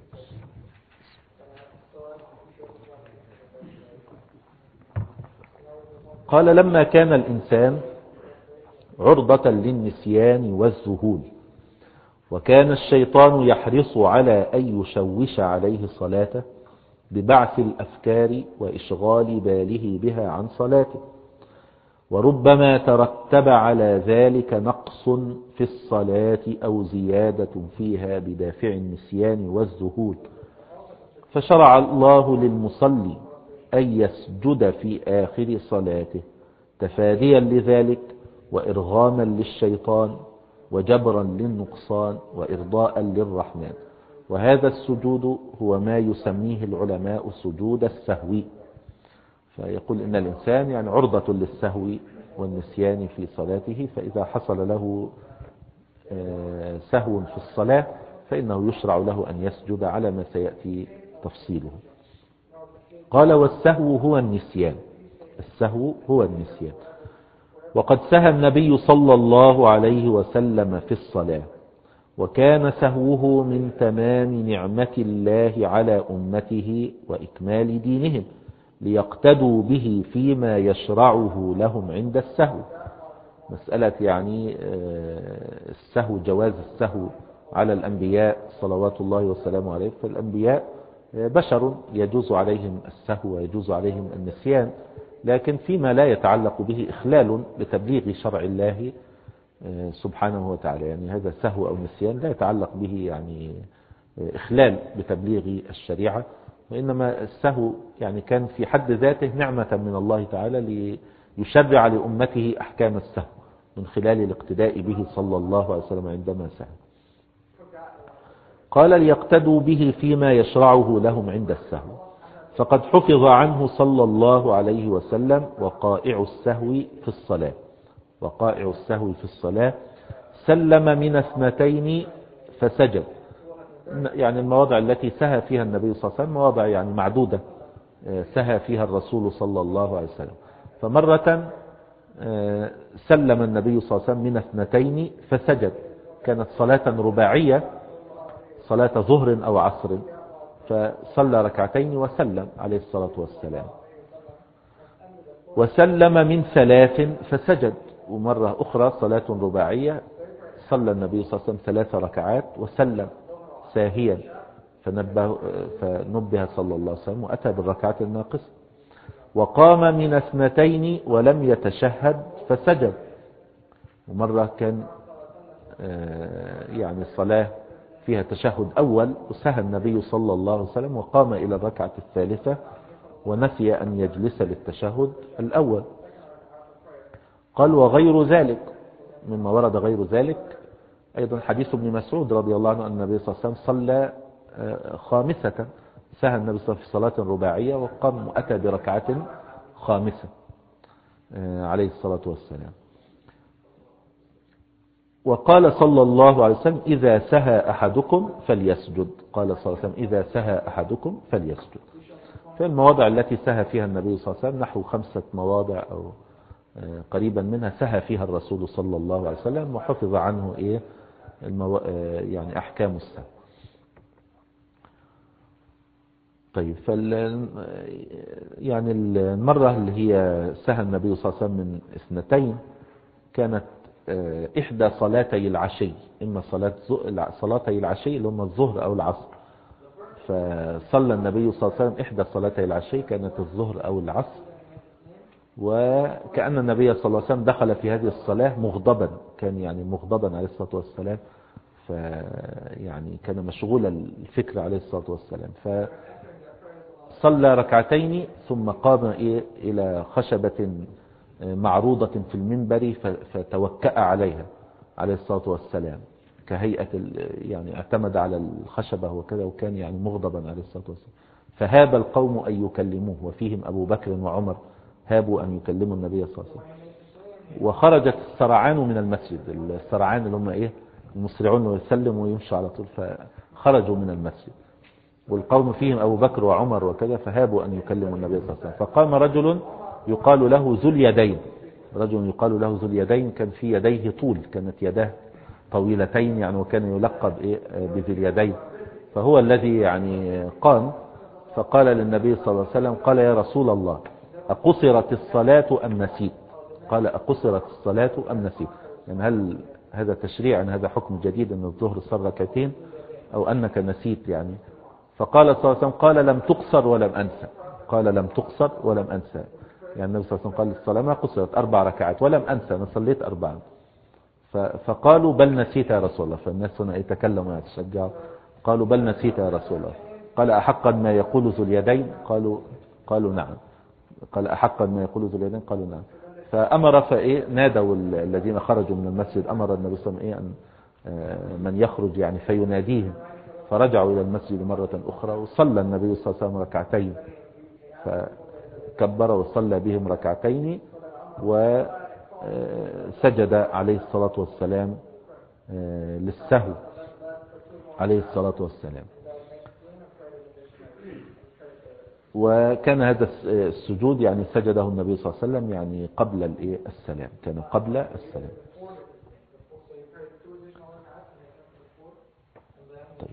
قال لما كان الإنسان عرضة للنسيان والذهول، وكان الشيطان يحرص على أن يشوش عليه صلاته ببعث الأفكار وإشغال باله بها عن صلاته، وربما ترتب على ذلك نقص في الصلاة أو زيادة فيها بدافع النسيان والذهول، فشرع الله للمصلي أن يسجد في آخر صلاته تفاديا لذلك وإرغاما للشيطان وجبرا للنقصان وإرضاء للرحمن. وهذا السجود هو ما يسميه العلماء سجود السهو. فيقول إن الإنسان يعني عرضة للسهو والنسيان في صلاته، فإذا حصل له سهو في الصلاة فإنه يشرع له أن يسجد على ما سيأتي تفصيله. قال والسهو هو النسيان، السهو هو النسيان. وقد سهى النبي صلى الله عليه وسلم في الصلاة، وكان سهوه من تمام نعمة الله على أمته وإكمال دينهم، ليقتدوا به فيما يشرعه لهم عند السهو. مسألة يعني السهو، جواز السهو على الأنبياء صلوات الله وسلامه عليه، فالأنبياء بشر يجوز عليهم السهو ويجوز عليهم النسيان، لكن فيما لا يتعلق به إخلال بتبليغ شرع الله سبحانه وتعالى، يعني هذا سهو أو نسيان لا يتعلق به يعني إخلال بتبليغ الشريعة، وإنما السهو يعني كان في حد ذاته نعمة من الله تعالى ليشرع لأمته أحكام السهو من خلال الاقتداء به صلى الله عليه وسلم عندما سهو. قال ليقتدوا به فيما يشرعه لهم عند السهو، فقد حفظ عنه صلى الله عليه وسلم وقائع السهو في الصلاة. وقائع السهو في الصلاة: سلم من اثنتين فسجد، يعني المواضع التي سهى فيها النبي صلى الله عليه وسلم مواضع يعني معدودة سهى فيها الرسول صلى الله عليه وسلم. فمرة سلم النبي صلى الله عليه وسلم من اثنتين فسجد، كانت صلاة رباعية، صلاة ظهر أو عصر، فصلى ركعتين وسلم عليه الصلاة والسلام. وسلم من ثلاث فسجد، ومرة أخرى صلاة رباعية صلى النبي صلى الله عليه وسلم ثلاث ركعات وسلم ساهيا، فنبه, فنبه صلى الله عليه وسلم وأتى بالركعات الناقصة. وقام من اثنتين ولم يتشهد فسجد، ومرة كان يعني الصلاة فيها تشهد أول وسهى النبي صلى الله عليه وسلم وقام إلى الركعة الثالثة ونسي أن يجلس للتشهد الأول. قال وغير ذلك مما ورد غير ذلك أيضا حديث ابن مسعود رضي الله عنه أن النبي صلى الله عليه وسلم صلى خامسة، سهى النبي صلى الله عليه وسلم في صلاة رباعية وقام وأتى بركعة خامسة عليه الصلاة والسلام. وقال صلى الله عليه وسلم إذا سهى أحدكم فليسجد. قال صلى الله عليه وسلم إذا سهى أحدكم فليسجد. في المواضع التي سهى فيها النبي صلى الله عليه وسلم نحو خمسة مواضع أو قريبا منها سهى فيها الرسول صلى الله عليه وسلم وحفظ عنه إيه المو... يعني أحكام السهو. طيب فال يعني المرة اللي هي سهى النبي صلى الله عليه وسلم من اثنتين كانت إحدى صلاتي العشي، إما صلاة صلاتي العشي اللي هم الظهر أو العصر. فصلى النبي صلى الله عليه وسلم إحدى صلاتي العشي كانت الظهر أو العصر، وكأن النبي صلى الله عليه وسلم دخل في هذه الصلاة مغضبا، كان يعني مغضبا عليه الصلاة والسلام، فيعني كان مشغول الفكر عليه الصلاة والسلام. فصلى ركعتين ثم قام إلى خشبة معروضة في المنبر فتوكأ عليها عليه الصلاة والسلام كهيئة يعني اعتمد على الخشبة وكذا، وكان يعني مغضبا عليه الصلاة والسلام. فهاب القوم أن يكلموه، وفيهم أبو بكر وعمر هابوا أن يكلموا النبي صلى الله عليه وسلم. وخرجت السرعان من المسجد، السرعان اللي هم إيه المسرعون ويسلموا ويمشوا على طول، فخرجوا من المسجد والقوم فيهم أبو بكر وعمر وكذا، فهابوا أن يكلموا النبي صلى الله عليه وسلم. فقام رجل يقال له ذو اليدين، رجل يقال له ذو اليدين كان في يديه طول، كانت يداه طويلتين يعني، وكان يلقب إيه بذي اليدين. فهو الذي يعني قام فقال للنبي صلى الله عليه وسلم قال يا رسول الله أقصرت الصلاة أم نسيت؟ قال أقصرت الصلاة أم نسيت؟ يعني هل هذا تشريع، يعني هذا حكم جديد أن الظهر صار ركعتين أو أنك نسيت يعني؟ فقال صلى الله عليه وسلم قال لم تقصر ولم أنسى، قال لم تقصر ولم أنسى. يعني النبي صلى الله عليه وسلم قال الصلاة ما قصرت أربع ركعات ولم أنسى، أنا صليت أربعا. فقالوا بل نسيت يا رسول الله، فالناس هنا يتكلموا ويتشجعوا، قالوا بل نسيت يا رسول الله. قال أحقا ما يقول ذو اليدين؟ قالوا قالوا نعم. قال أحقا ما يقول ذو اليدين؟ قالوا نعم. فأمر فإيه نادوا الذين خرجوا من المسجد، أمر النبي صلى الله عليه وسلم أن من يخرج يعني فيناديهم، فرجعوا إلى المسجد مرة أخرى وصلى النبي صلى الله عليه وسلم ركعتين، فكبر وصلى بهم ركعتين وسجد عليه الصلاة والسلام للسهو عليه الصلاة والسلام. وكان هذا السجود يعني سجده النبي صلى الله عليه وسلم يعني قبل السلام، كان قبل السلام. طيب.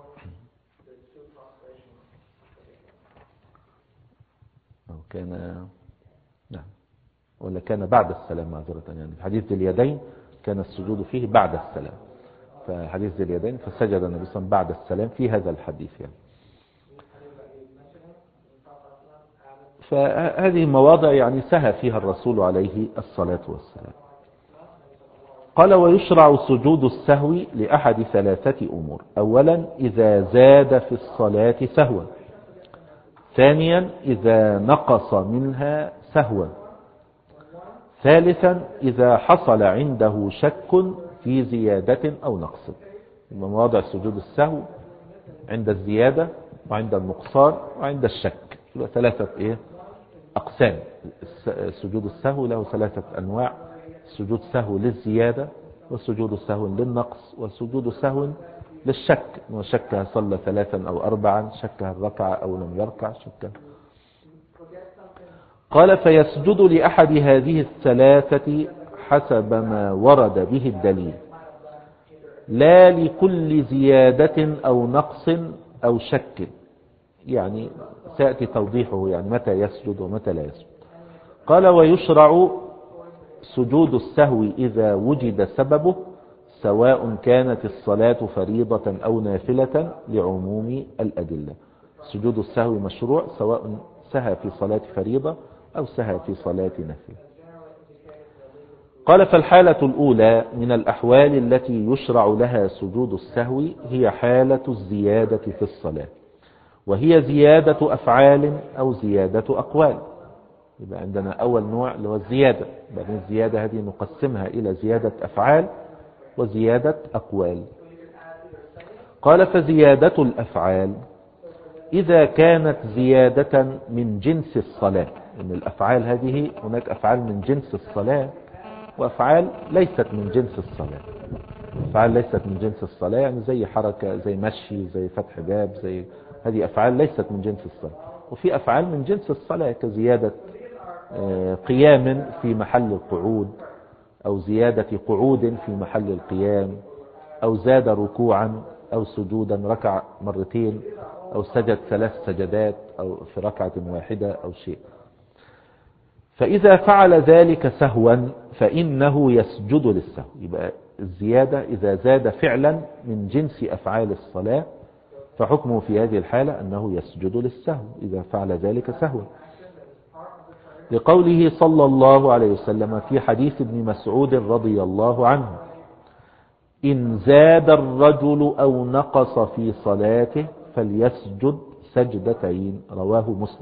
أو كان نعم ولا كان بعد السلام معذرة، يعني حديث ذي اليدين كان السجود فيه بعد السلام، فحديث ذي اليدين فسجد النبي صلى الله عليه وسلم بعد السلام في هذا الحديث يعني. فهذه مواضع يعني سهى فيها الرسول عليه الصلاة والسلام. قال ويشرع سجود السهو لأحد ثلاثة أمور: أولا إذا زاد في الصلاة سهوا، ثانيا إذا نقص منها سهوا، ثالثا إذا حصل عنده شك في زيادة أو نقص. مواضع سجود السهو عند الزيادة وعند النقصان وعند الشك، يبقى ثلاثة إيه أقسام. سجود السهو له ثلاثة أنواع: سجود سهو للزيادة، وسجود سهو للنقص، وسجود سهو للشك، وشك صلى ثلاثا أو أربعا، شك الركعة أو لم يركع، شك. قال فيسجد لأحد هذه الثلاثة حسب ما ورد به الدليل، لا لكل زيادة أو نقص أو شك. يعني سيأتي توضيحه يعني متى يسجد ومتى لا يسجد. قال ويشرع سجود السهو إذا وجد سببه، سواء كانت الصلاة فريضة أو نافلة، لعموم الأدلة. سجود السهو مشروع سواء سهى في صلاة فريضة أو سهى في صلاة نافلة. قال فالحالة الأولى من الأحوال التي يشرع لها سجود السهو هي حالة الزيادة في الصلاة، وهي زيادة أفعال أو زيادة أقوال. يبقى عندنا أول نوع اللي هو الزيادة، بعدين الزيادة هذه نقسمها إلى زيادة أفعال وزيادة أقوال. قال فزيادة الأفعال إذا كانت زيادة من جنس الصلاة. إن الأفعال هذه هناك أفعال من جنس الصلاة وأفعال ليست من جنس الصلاة. أفعال ليست من جنس الصلاة يعني زي حركة، زي مشي، زي فتح باب، زي هذه أفعال ليست من جنس الصلاة. وفي أفعال من جنس الصلاة كزيادة قيام في محل القعود، أو زيادة قعود في محل القيام، أو زاد ركوعا أو سجودا ركع مرتين، أو سجد ثلاث سجدات أو في ركعة واحدة أو شيء. فإذا فعل ذلك سهوا فإنه يسجد للسهو. يبقى الزيادة إذا زاد فعلا من جنس أفعال الصلاة فحكمه في هذه الحالة أنه يسجد للسهو إذا فعل ذلك سهوا، لقوله صلى الله عليه وسلم في حديث ابن مسعود رضي الله عنه: إن زاد الرجل أو نقص في صلاته فليسجد سجدتين، رواه مسلم.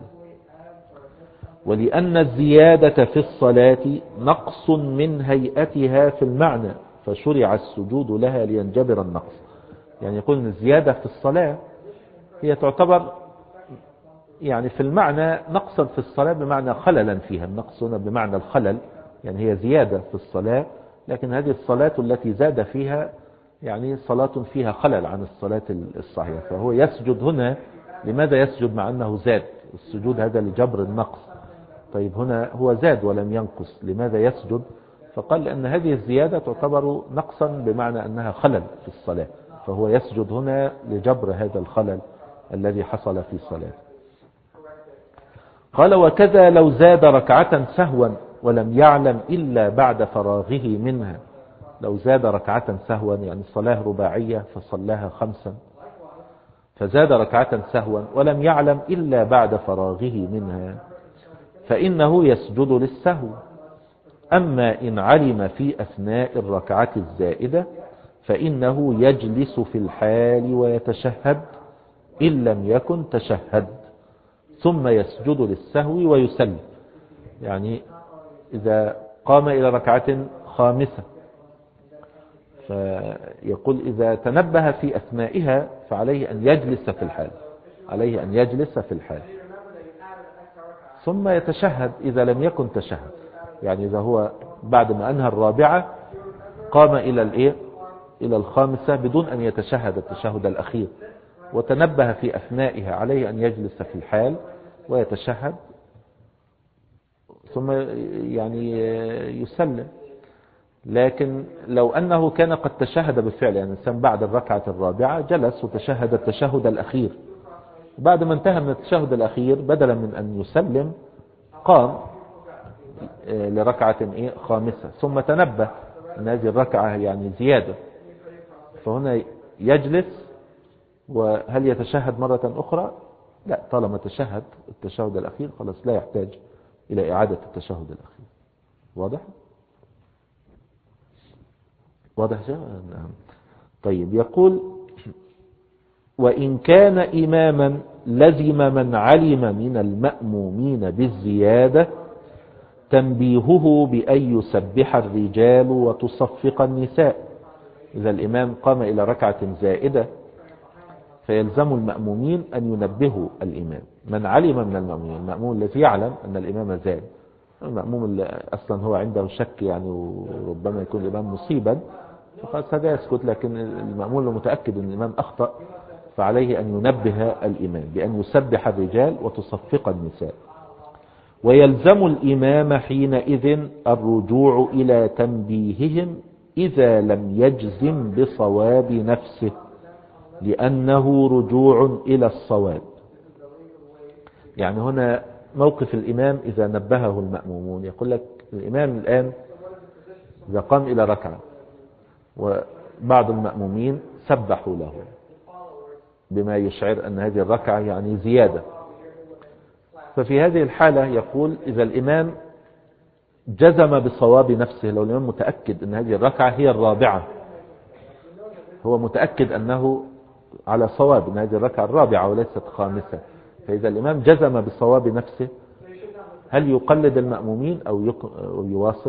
ولأن الزيادة في الصلاة نقص من هيئتها في المعنى فشرع السجود لها لينجبر النقص. يعني يقول أن الزيادة في الصلاة هي تعتبر يعني في المعنى نقصا في الصلاة بمعنى خللا فيها. النقص هنا بمعنى الخلل، يعني هي زيادة في الصلاة، لكن هذه الصلاة التي زاد فيها يعني صلاة فيها خلل عن الصلاة الصحيحة، فهو يسجد هنا. لماذا يسجد مع أنه زاد؟ السجود هذا لجبر النقص. طيب هنا هو زاد ولم ينقص، لماذا يسجد؟ فقال لأن هذه الزيادة تعتبر نقصا بمعنى أنها خلل في الصلاة، فهو يسجد هنا لجبر هذا الخلل الذي حصل في صلاته. قال: وكذا لو زاد ركعة سهوا ولم يعلم إلا بعد فراغه منها. لو زاد ركعة سهوا يعني صلاة رباعية فصلاها خمسا، فزاد ركعة سهوا ولم يعلم إلا بعد فراغه منها فإنه يسجد للسهو. أما إن علم في أثناء الركعة الزائدة فإنه يجلس في الحال ويتشهد إن لم يكن تشهد، ثم يسجد للسهو ويسلم. يعني إذا قام إلى ركعة خامسة فيقول إذا تنبه في أثنائها فعليه أن يجلس في الحال، عليه أن يجلس في الحال ثم يتشهد إذا لم يكن تشهد. يعني إذا هو بعد ما أنهى الرابعة قام إلى الإيه؟ إلى الخامسة بدون أن يتشهد التشهد الأخير وتنبه في أثنائها، عليه أن يجلس في الحال ويتشهد ثم يعني يسلم. لكن لو أنه كان قد تشهد بالفعل، يعني الإنسان بعد الركعة الرابعة جلس وتشهد التشهد الأخير، بعد ما انتهى من التشهد الأخير بدلا من أن يسلم قام لركعة إيه خامسة ثم تنبه أن هذه الركعة يعني زيادة، فهنا يجلس. وهل يتشهد مرة أخرى؟ لا، طالما تشهد التشهد الأخير خلاص لا يحتاج إلى إعادة التشهد الأخير. واضح؟ واضح شيء؟ نعم. طيب، يقول: وإن كان إماما لزم من علم من المأمومين بالزيادة تنبيهه بأن يسبح الرجال وتصفق النساء. إذا الإمام قام إلى ركعة زائدة فيلزم المأمومين أن ينبهوا الإمام. من علم من المأمومين، المأموم الذي يعلم أن الإمام زاد. المأموم اللي أصلا هو عنده شك يعني وربما يكون الإمام مصيبا فخلاص هذا يسكت، لكن المأموم المتأكد أن الإمام أخطأ فعليه أن ينبه الإمام بأن يسبح الرجال وتصفق النساء. ويلزم الإمام حينئذ الرجوع إلى تنبيههم إذا لم يجزم بصواب نفسه، لأنه رجوع إلى الصواب. يعني هنا موقف الإمام إذا نبهه المأمومون، يقول لك الإمام الآن إذا قام إلى ركعة وبعض المأمومين سبحوا له بما يشعر أن هذه الركعة يعني زيادة، ففي هذه الحالة يقول إذا الإمام جزم بصواب نفسه، لو الإمام متأكد أن هذه الركعة هي الرابعة، هو متأكد أنه على صواب أن هذه الركعة الرابعة وليست خامسة، فإذا الإمام جزم بصواب نفسه هل يقلد المأمومين أو يواصل؟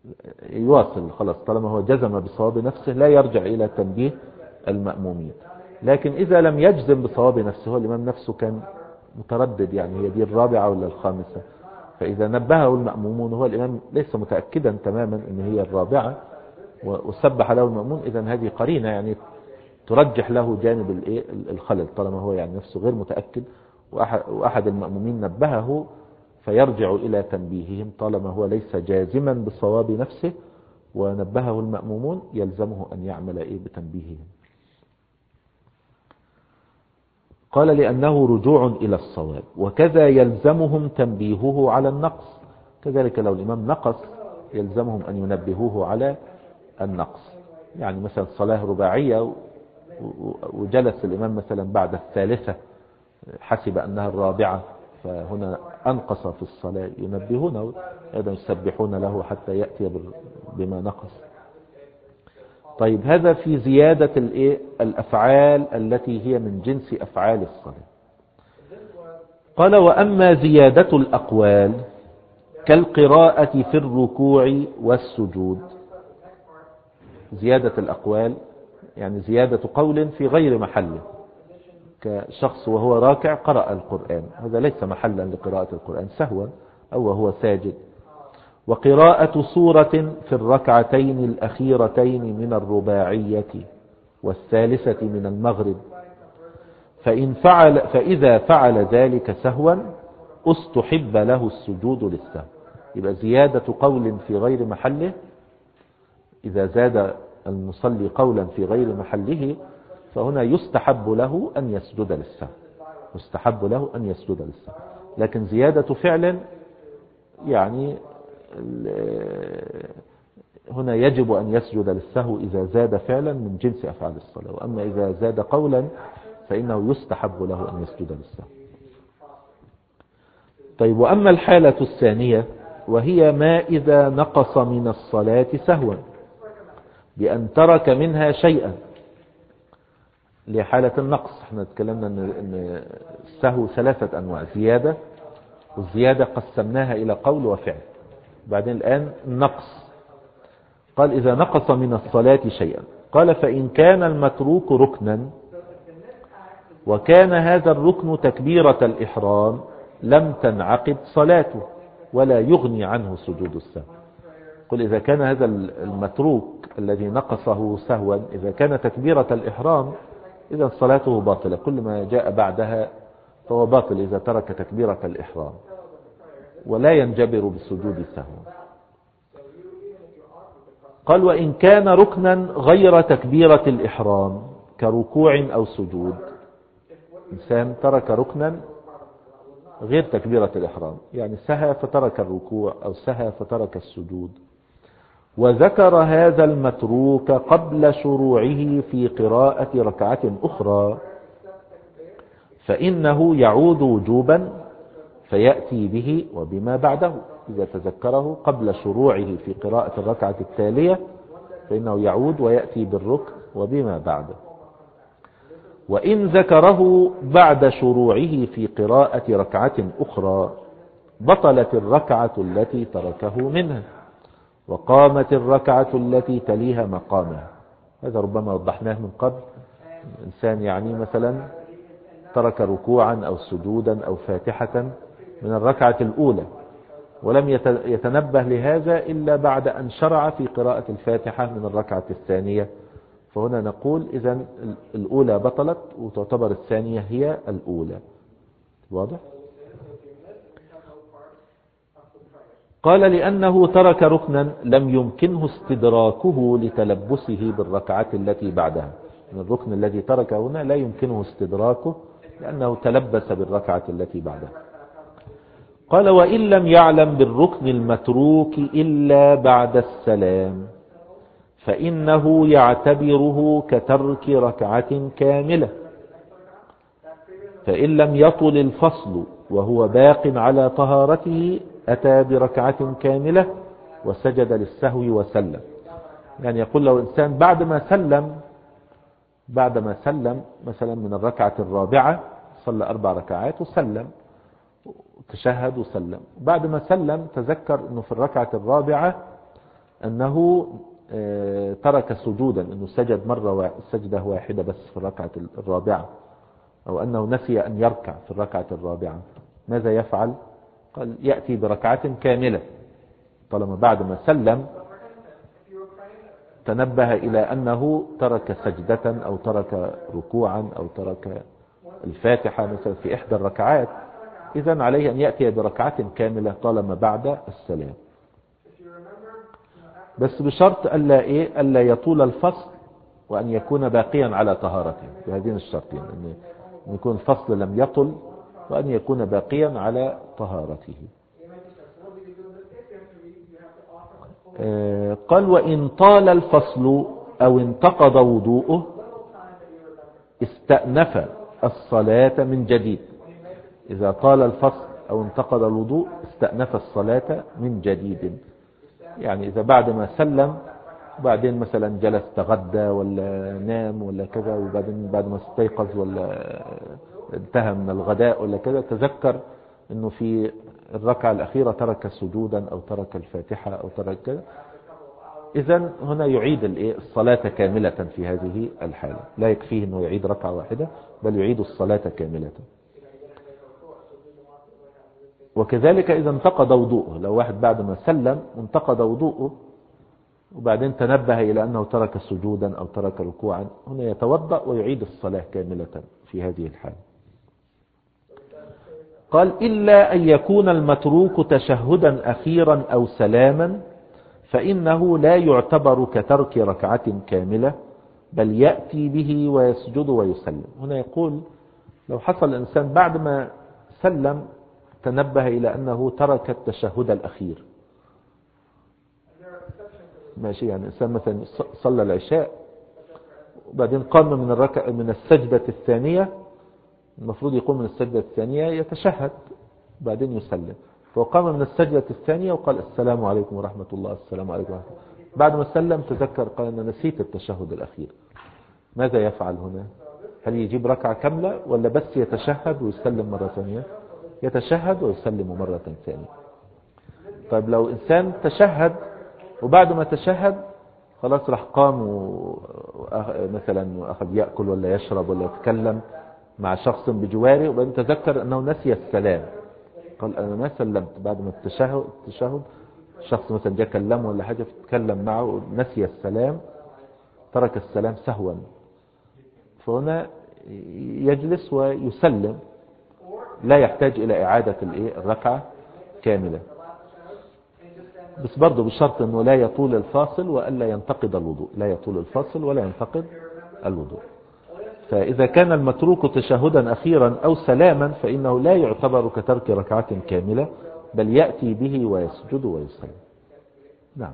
يواصل خلاص، طالما هو جزم بصواب نفسه لا يرجع إلى تنبيه المأمومين. لكن إذا لم يجزم بصواب نفسه، هو الإمام نفسه كان متردد يعني هي دي الرابعة ولا الخامسة، فإذا نبهه المأمومون هو الإمام ليس متأكدا تماما أن هي الرابعة وسبح له المأمون، إذا هذه قرينة يعني ترجح له جانب الايه الخلل، طالما هو يعني نفسه غير متأكد وأحد المأمومين نبهه فيرجع إلى تنبيههم، طالما هو ليس جازما بصواب نفسه ونبهه المأمومون يلزمه أن يعمل إيه بتنبيههم. قال لأنه رجوع إلى الصواب، وكذا يلزمهم تنبيهه على النقص، كذلك لو الإمام نقص يلزمهم أن ينبهوه على النقص. يعني مثلا صلاة رباعية وجلس الإمام مثلا بعد الثالثة حسب أنها الرابعة، فهنا أنقص في الصلاة، ينبهونه أيضا يسبحون له حتى يأتي بما نقص. طيب هذا في زيادة الإيه الأفعال التي هي من جنس أفعال الصلاة. قال وأما زيادة الأقوال كالقراءة في الركوع والسجود، زيادة الأقوال يعني زيادة قول في غير محله، كشخص وهو راكع قرأ القرآن، هذا ليس محلا لقراءة القرآن سهوا أو وهو ساجد. وقراءة سورة في الركعتين الأخيرتين من الرباعية والثالثة من المغرب، فإن فعل فإذا فعل ذلك سهوا استحب له السجود للسهو. يبقى زيادة قول في غير محله، إذا زاد المصلي قولا في غير محله فهنا يستحب له أن يسجد للسهو، يستحب له أن يسجد للسهو. لكن زيادة فعل يعني هنا يجب أن يسجد للسهو إذا زاد فعلا من جنس أفعال الصلاة، وأما إذا زاد قولا فإنه يستحب له أن يسجد للسهو. طيب وأما الحالة الثانية وهي ما إذا نقص من الصلاة سهوا بأن ترك منها شيئا، لحالة النقص احنا تكلمنا أن السهو ثلاثة أنواع، زيادة، والزيادة قسمناها إلى قول وفعل، بعدين الآن النقص. قال إذا نقص من الصلاة شيئا، قال فإن كان المتروك ركنا وكان هذا الركن تكبيرة الإحرام لم تنعقد صلاته ولا يغني عنه سجود السهو. قل إذا كان هذا المتروك الذي نقصه سهوا إذا كان تكبيرة الإحرام إذا صلاته باطلة، كل ما جاء بعدها فهو باطل إذا ترك تكبيرة الإحرام ولا ينجبر بسجود سهو. قال وإن كان ركنا غير تكبيرة الإحرام كركوع أو سجود، إنسان ترك ركنا غير تكبيرة الإحرام، يعني سهى فترك الركوع أو سهى فترك السجود، وذكر هذا المتروك قبل شروعه في قراءة ركعة أخرى فإنه يعود وجوبا فيأتي به وبما بعده. إذا تذكره قبل شروعه في قراءة الركعة التالية فإنه يعود ويأتي بالركن وبما بعده. وإن ذكره بعد شروعه في قراءة ركعة أخرى بطلت الركعة التي تركه منها وقامت الركعة التي تليها مقامها. هذا ربما وضحناه من قبل. إنسان يعني مثلا ترك ركوعا أو سجودا أو فاتحة من الركعة الأولى ولم يتنبه لهذا إلا بعد أن شرع في قراءة الفاتحة من الركعة الثانية، فهنا نقول إذن الأولى بطلت وتعتبر الثانية هي الأولى. واضح؟ قال لأنه ترك ركنا لم يمكنه استدراكه لتلبسه بالركعة التي بعدها، من الركن الذي تركه هنا لا يمكنه استدراكه لأنه تلبس بالركعة التي بعدها. قال وإن لم يعلم بالركن المتروك إلا بعد السلام فإنه يعتبره كترك ركعة كاملة، فإن لم يطل الفصل وهو باق على طهارته أتى بركعة كاملة وسجد للسهو وسلم. يعني يقول لو إنسان بعد ما سلم بعد ما سلم مثلا من الركعة الرابعة صلى أربع ركعات وسلم تشهد وسلم، بعد ما سلم تذكر أنه في الركعة الرابعة أنه ترك سجودا، أنه سجد مرة سجدة واحدة بس في الركعة الرابعة، أو أنه نسي أن يركع في الركعة الرابعة، ماذا يفعل؟ قال يأتي بركعة كاملة، طالما بعد ما سلم تنبه إلى أنه ترك سجدة أو ترك ركوعا أو ترك الفاتحة مثلا في إحدى الركعات، إذن عليه أن يأتي بركعة كاملة طالما بعد السلام، بس بشرط ألا, إيه؟ ألا يطول الفصل، وأن يكون باقيا على طهارته، بهذين الشرطين، أن يكون الفصل لم يطل، وأن يكون باقيا على طهارته. آه قال وإن طال الفصل أو انتقض وضوءه استأنف الصلاة من جديد. إذا طال الفصل أو انتقض الوضوء استأنف الصلاة من جديد، يعني إذا بعد ما سلم وبعدين مثلا جلس تغدى ولا نام ولا كذا، وبعدين بعد ما استيقظ ولا انتهى من الغداء ولا كذا تذكر أنه في الركعة الأخيرة ترك سجودا أو ترك الفاتحة أو ترك كذا، إذن هنا يعيد الصلاة كاملة في هذه الحالة، لا يكفيه أنه يعيد ركعة واحدة بل يعيد الصلاة كاملة. وكذلك إذا انتقض وضوءه، لو واحد بعد ما سلم انتقض وضوءه وبعدين تنبه إلى أنه ترك سجودا أو ترك ركوعا، هنا يتوضأ ويعيد الصلاة كاملة في هذه الحالة. قال إلا أن يكون المتروك تشهدا أخيرا أو سلاما فإنه لا يعتبر كترك ركعة كاملة، بل يأتي به ويسجد ويسلم. هنا يقول لو حصل الإنسان بعد ما سلم تنبه إلى أنه ترك التشهد الأخير، ماشي، يعني الإنسان مثلا صلى العشاء وبعدين قام من الركعة من السجدة الثانية، المفروض يقوم من السجدة الثانية يتشهد بعدين يسلم، فقام من السجدة الثانية وقال السلام عليكم ورحمة الله، السلام عليكم ورحمة الله، بعد ما سلم تذكر قال أنا نسيت التشهد الأخير، ماذا يفعل هنا؟ هل يجيب ركعة كاملة ولا بس يتشهد ويسلم مرة ثانية؟ يتشهد ويسلم مرة ثانية. طيب لو إنسان تشهد وبعد ما تشهد خلاص راح قام مثلا وأخذ يأكل ولا يشرب ولا يتكلم مع شخص بجواره، وبعدين تذكر أنه نسي السلام، قال أنا ما سلمت بعد ما التشهد التشهد شخص مثلا جاء كلمه ولا حاجة فتكلم معه نسي السلام، ترك السلام سهوا، فهنا يجلس ويسلم، لا يحتاج إلى إعادة الركعة كاملة، بس برضه بشرط أنه لا يطول الفاصل وألا ينتقد الوضوء، لا يطول الفاصل ولا ينتقد الوضوء. فإذا كان المتروك تشهدا أخيرا أو سلاما فإنه لا يعتبر كترك ركعة كاملة، بل يأتي به ويسجد ويسلم. نعم.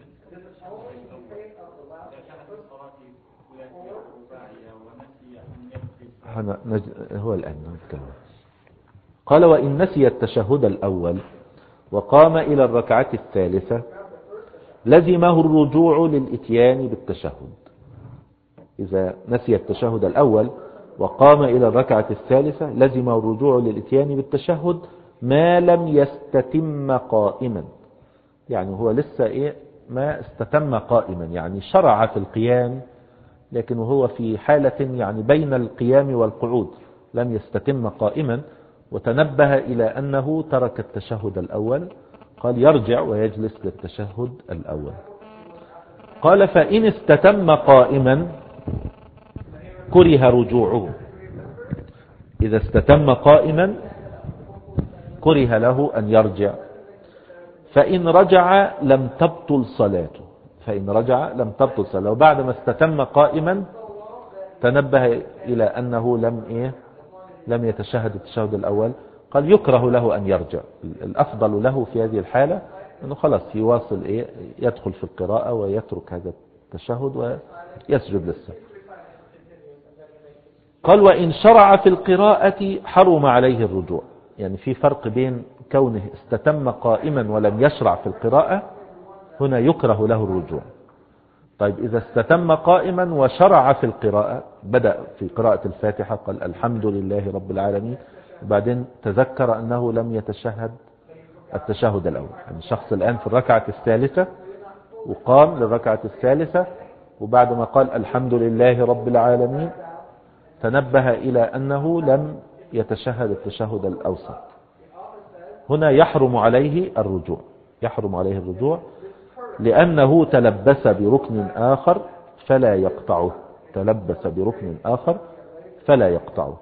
هو الآن نتكلم. قال وإن نسي التشهد الأول وقام إلى الركعة الثالثة لزمه الرجوع للإتيان بالتشهد. إذا نسي التشهد الأول وقام إلى الركعة الثالثة لزمه الرجوع للإتيان بالتشهد ما لم يستتم قائما، يعني هو لسه إيه ما استتم قائما، يعني شرع في القيام لكن هو في حالة يعني بين القيام والقعود لم يستتم قائما، وتنبه إلى أنه ترك التشهد الأول، قال يرجع ويجلس للتشهد الأول. قال فإن استتم قائما كره رجوعه، إذا استتم قائما كره له أن يرجع، فإن رجع لم تبطل صلاته، فإن رجع لم تبطل صلاته، وبعد ما استتم قائما تنبه إلى أنه لم إيه لم يتشهد التشهد الأول، قال يكره له أن يرجع، الأفضل له في هذه الحالة أنه خلاص يواصل إيه يدخل في القراءة ويترك هذا التشهد ويسجد للسهو. قال وإن شرع في القراءة حرم عليه الرجوع، يعني في فرق بين كونه استتم قائما ولم يشرع في القراءة، هنا يكره له الرجوع. طيب إذا استتم قائما وشرع في القراءة، بدأ في قراءة الفاتحة قال الحمد لله رب العالمين، وبعدين تذكر أنه لم يتشهد التشهد الأول، يعني الشخص الآن في الركعة الثالثة وقام للركعة الثالثة، وبعد ما قال الحمد لله رب العالمين تنبه إلى أنه لم يتشهد التشهد الأوسط. هنا يحرم عليه الرجوع، يحرم عليه الرجوع لأنه تلبس بركن آخر فلا يقطعه، تلبس بركن آخر فلا يقطعه.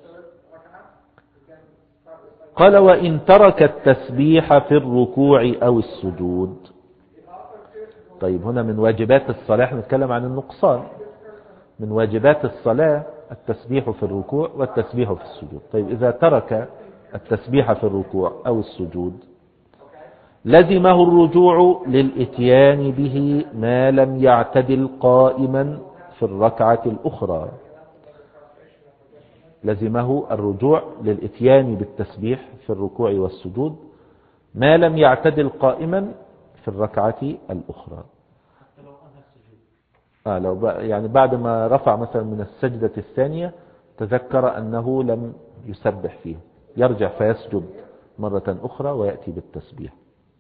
قال وإن ترك التسبيح في الركوع أو السجود. طيب هنا من واجبات الصلاة، نتكلم عن النقصان. من واجبات الصلاة التسبيح في الركوع والتسبيح في السجود. طيب إذا ترك التسبيح في الركوع أو السجود لزمه الرجوع للإتيان به ما لم يعتدل قائما في الركعة الأخرى. لزمه الرجوع للإتيان بالتسبيح في الركوع والسجود ما لم يعتدل قائما في الركعة الأخرى. آه لو يعني بعد ما رفع مثلا من السجدة الثانية تذكر أنه لم يسبح فيه، يرجع فيسجد مرة أخرى ويأتي بالتسبيح.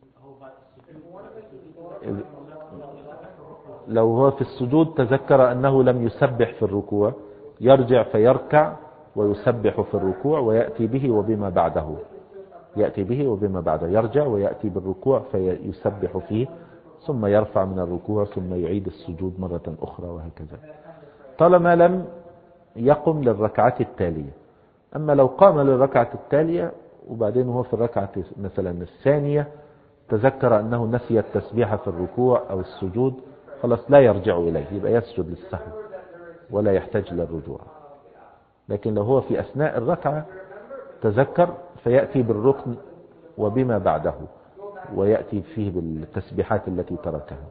لو هو في السجود تذكر أنه لم يسبح في الركوع يرجع فيركع ويسبح في الركوع ويأتي به وبما بعده، يأتي به وبما بعده، يرجع ويأتي بالركوع فيسبح فيه ثم يرفع من الركوع ثم يعيد السجود مرة أخرى وهكذا، طالما لم يقم للركعة التالية. أما لو قام للركعة التالية وبعدين هو في الركعة مثلا الثانية تذكر أنه نسي التسبيح في الركوع أو السجود، خلاص لا يرجع إليه، يبقى يسجد للسهو ولا يحتاج للرجوع. لكن لو هو في أثناء الركعة تذكر فيأتي بالركن وبما بعده ويأتي فيه بالتسبيحات التي تركها.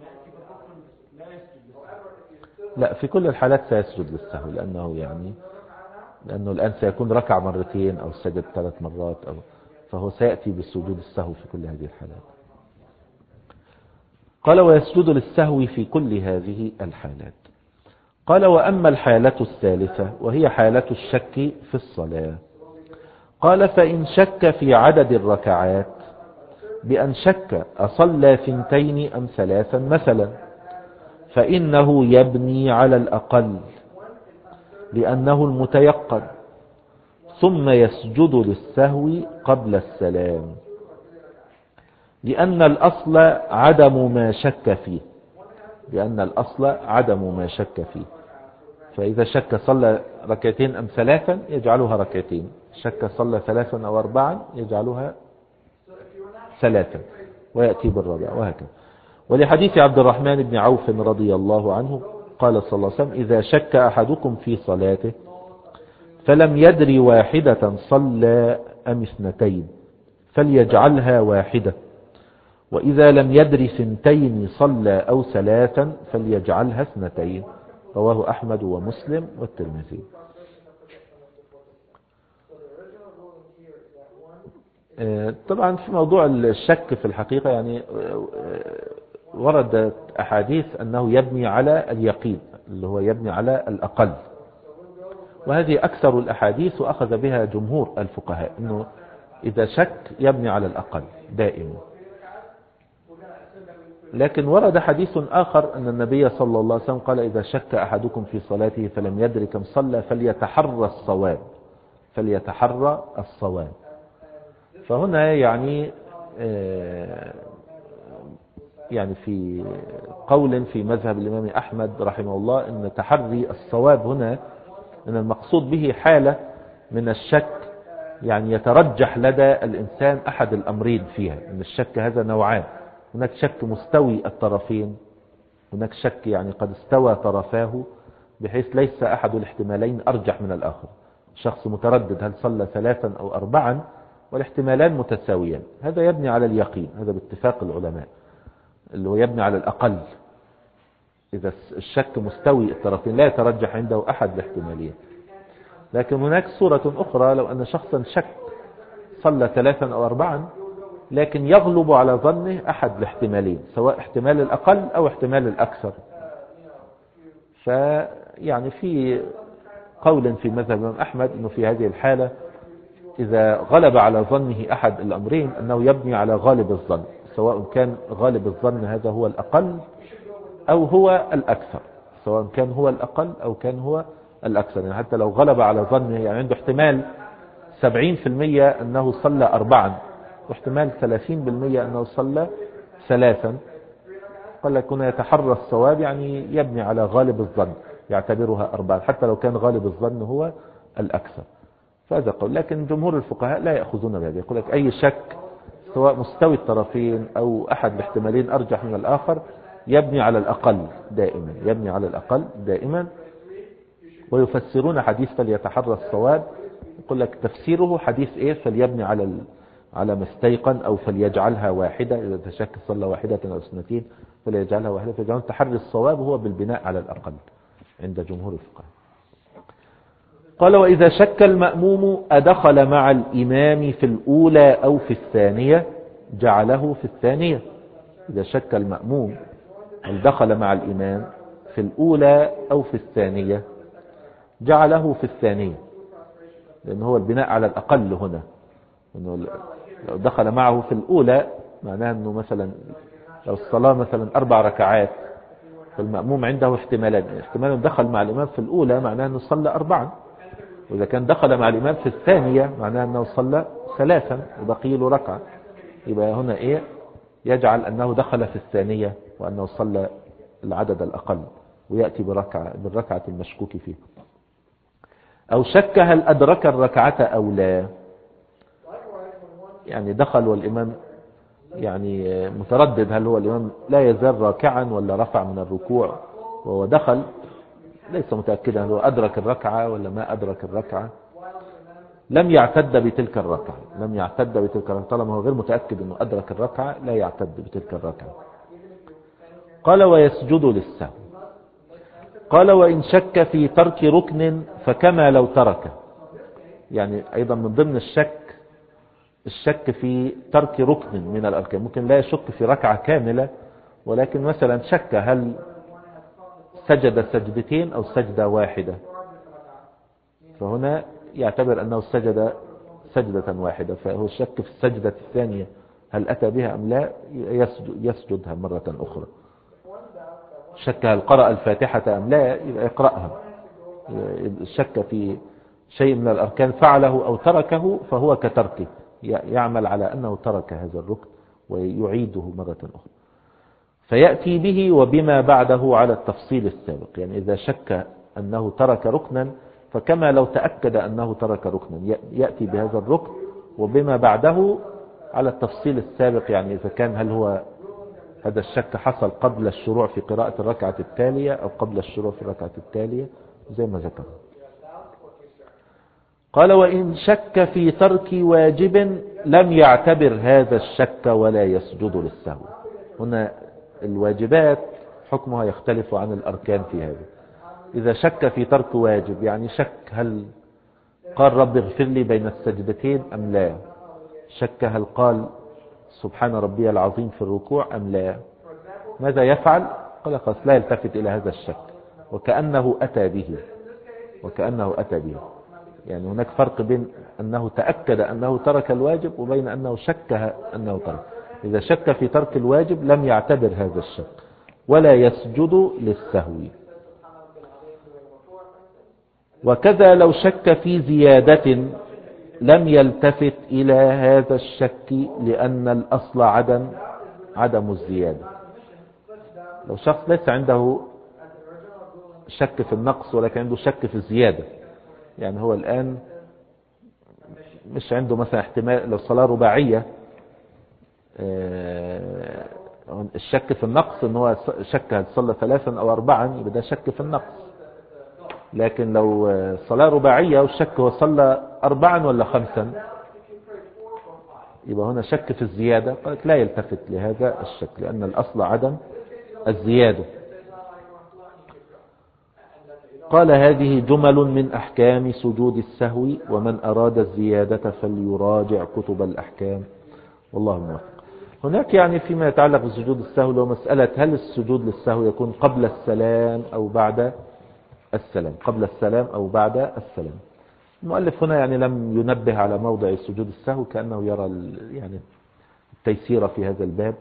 لا، في كل الحالات سيسجد للسهو، لأنه يعني لأنه الآن سيكون ركع مرتين أو سجد ثلاث مرات أو فهو سيأتي بالسجود السهو في كل هذه الحالات. قال ويسجد للسهو في كل هذه الحالات. قال وأما الحالة الثالثة وهي حالة الشك في الصلاة. قال فإن شك في عدد الركعات بأن شك أصلى ثنتين أم ثلاثا مثلا فإنه يبني على الأقل لأنه المتيقن ثم يسجد للسهو قبل السلام، لأن الأصل عدم ما شك فيه، لأن الأصل عدم ما شك فيه. فإذا شك صلى ركعتين أم ثلاثا يجعلها ركعتين، شك صلى ثلاثا أو أربعا يجعلها ثلاثا ويأتي بالرابع وهكذا. ولحديث عبد الرحمن بن عوف رضي الله عنه قال صلى الله عليه وسلم إذا شك أحدكم في صلاته فلم يدري واحدة صلى أم اثنتين فليجعلها واحدة، وإذا لم يدري ثنتين صلى أو ثلاثا فليجعلها اثنتين. رواه أحمد ومسلم والترمذي. طبعا في موضوع الشك في الحقيقة يعني وردت أحاديث أنه يبني على اليقين اللي هو يبني على الأقل، وهذه أكثر الأحاديث وأخذ بها جمهور الفقهاء أنه إذا شك يبني على الأقل دائما. لكن ورد حديث آخر أن النبي صلى الله عليه وسلم قال إذا شك أحدكم في صلاته فلم يدري كم صلى فليتحرى الصواب، فليتحرى الصواب. فهنا يعني يعني في قول في مذهب الإمام أحمد رحمه الله أن تحري الصواب هنا أن المقصود به حالة من الشك يعني يترجح لدى الإنسان أحد الأمرين فيها، أن الشك هذا نوعان، هناك شك مستوي الطرفين، هناك شك يعني قد استوى طرفاه بحيث ليس أحد الاحتمالين أرجح من الآخر، شخص متردد هل صلى ثلاثا أو أربعا والاحتمالان متساويان، هذا يبني على اليقين، هذا باتفاق العلماء اللي هو يبني على الأقل. إذا الشك مستوي الطرفين لا يترجح عنده أحد الاحتمالين. لكن هناك صورة أخرى لو أن شخصا شك صلى ثلاثا أو أربعا لكن يغلب على ظنه أحد الاحتمالين سواء احتمال الأقل أو احتمال الأكثر، فيعني في قول في مذهب الإمام أحمد أنه في هذه الحالة إذا غلب على ظنه أحد الأمرين أنه يبني على غالب الظن سواء كان غالب الظن هذا هو الأقل أو هو الأكثر، سواء كان هو الأقل أو كان هو الأكثر. يعني حتى لو غلب على ظنه، يعني عنده احتمال سبعين في المية أنه صلى أربعا واحتمال ثلاثين بالمية أنه صلى ثلاثا، قال لك هنا يتحرى الصواب، يعني يبني على غالب الظن يعتبرها أربعا حتى لو كان غالب الظن هو الأكثر. فهذا قول، لكن جمهور الفقهاء لا يأخذون بهذا، يقول لك أي شك سواء مستوي الطرفين أو أحد الاحتمالين أرجح من الآخر يبني على الأقل دائما، يبني على الأقل دائما. ويفسرون حديث فليتحرى الصواب، يقول لك تفسيره حديث إيه؟ فليبني على ال... على ما استيقن، أو فليجعلها واحدة، إذا تشك صلى واحدة أو اثنتين فليجعلها واحدة، فيجعلون تحري الصواب هو بالبناء على الأقل عند جمهور الفقهاء. قال وإذا شك المأموم أدخل مع الإمام في الأولى أو في الثانية جعله في الثانية. إذا شك المأموم هل دخل مع الإمام في الأولى أو في الثانية جعله في الثانية، لأنه هو البناء على الأقل هنا. إنه لو دخل معه في الأولى معناه أنه مثلا لو الصلاة مثلا أربع ركعات فالمأموم عنده احتمالين، احتمال دخل مع الإمام في الأولى معناه أنه صلى أربعا، وإذا كان دخل مع الإمام في الثانية معناه أنه صلى ثلاثا وبقي له ركعة. يبقى هنا إيه؟ يجعل أنه دخل في الثانية وأنه صلى العدد الأقل، ويأتي بركعة بالركعة المشكوك فيه. أو شك هل أدرك الركعة أو لا، يعني دخل والإمام يعني متردد هل هو الإمام لا يزال راكعا ولا رفع من الركوع، وهو دخل ليس متأكدا هل هو أدرك الركعة ولا ما أدرك الركعة، لم يعتد بتلك الركعة، لم يعتد بتلك الركعة طالما هو غير متأكد أنه أدرك الركعة لا يعتد بتلك الركعة. قال ويسجد للسهو. قال وإن شك في ترك ركن فكما لو تركه، يعني أيضا من ضمن الشك الشك في ترك ركن من الأركان، ممكن لا يشك في ركعة كاملة ولكن مثلا شك هل سجد سجدتين أو سجدة واحدة، فهنا يعتبر أنه سجد سجدة واحدة، فهو شك في السجدة الثانية هل أتى بها أم لا يسجد يسجدها مرة أخرى. شك هل قرأ الفاتحة أم لا يقرأها. الشك في شيء من الأركان فعله أو تركه فهو كتركه، يعمل على أنه ترك هذا الركن ويعيده مرة أخرى. فيأتي به وبما بعده على التفصيل السابق، يعني إذا شك أنه ترك ركنا فكما لو تأكد أنه ترك ركنا يأتي بهذا الركن وبما بعده على التفصيل السابق، يعني إذا كان هل هو هذا الشك حصل قبل الشروع في قراءة الركعة التالية أو قبل الشروع في الركعة التالية زي ما ذكر. قال وإن شك في ترك واجب لم يعتبر هذا الشك ولا يسجد للسهو. هنا الواجبات حكمها يختلف عن الأركان في هذا. إذا شك في ترك واجب يعني شك هل قال رب اغفر لي بين السجدتين أم لا، شك هل قال سبحان ربي العظيم في الركوع أم لا، ماذا يفعل؟ قال خلاص لا يلتفت إلى هذا الشك وكأنه أتى به وكأنه أتى به. يعني هناك فرق بين أنه تأكد أنه ترك الواجب وبين أنه شك أنه ترك. إذا شك في ترك الواجب لم يعتبر هذا الشك ولا يسجد للسهو. وكذا لو شك في زيادة لم يلتفت إلى هذا الشك لأن الأصل عدم عدم الزيادة. لو شخص ليس عنده شك في النقص ولكن عنده شك في الزيادة، يعني هو الآن مش عنده مثلا احتمال لو صلاة رباعية الشك في النقص ان هو شك هل صلى ثلاثا او اربعا يبقى ده شك في النقص، لكن لو صلاة رباعية والشك هو صلى اربعا ولا خمسا يبقى هنا شك في الزيادة، قالت لا يلتفت لهذا الشك لأن الأصل عدم الزيادة. قال هذه جمل من أحكام سجود السهو، ومن أراد الزيادة فليراجع كتب الأحكام والله موفق. هناك يعني فيما يتعلق بسجود السهو لو مسألة هل السجود للسهو يكون قبل السلام أو بعد السلام، قبل السلام أو بعد السلام. المؤلف هنا يعني لم ينبه على موضع سجود السهو كأنه يرى يعني تيسير في هذا الباب.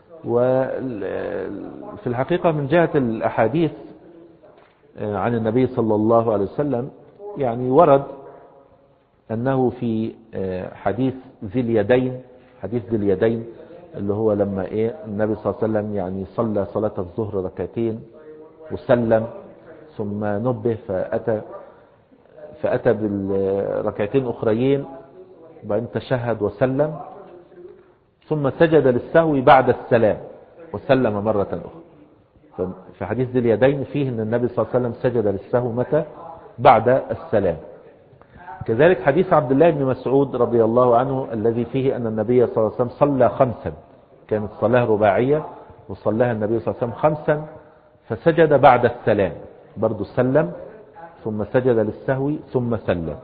وفي الحقيقة من جهة الأحاديث عن النبي صلى الله عليه وسلم يعني ورد أنه في حديث ذي اليدين، حديث ذي اليدين اللي هو لما إيه النبي صلى الله عليه وسلم يعني صلى صلاة الظهر ركعتين وسلم ثم نبه فأتى فأتى بالركعتين أخريين وبعدين تشهد وسلم ثم سجد للسهو بعد السلام وسلم مرة أخرى. في حديث ذي اليدين فيه أن النبي صلى الله عليه وسلم سجد للسهو متى؟ بعد السلام. كذلك حديث عبد الله بن مسعود رضي الله عنه الذي فيه أن النبي صلى الله عليه وسلم صلى خمسا، كانت صلاة رباعية وصلاها النبي صلى الله عليه وسلم خمسا فسجد بعد السلام، برضو سلم ثم سجد للسهو ثم سلم.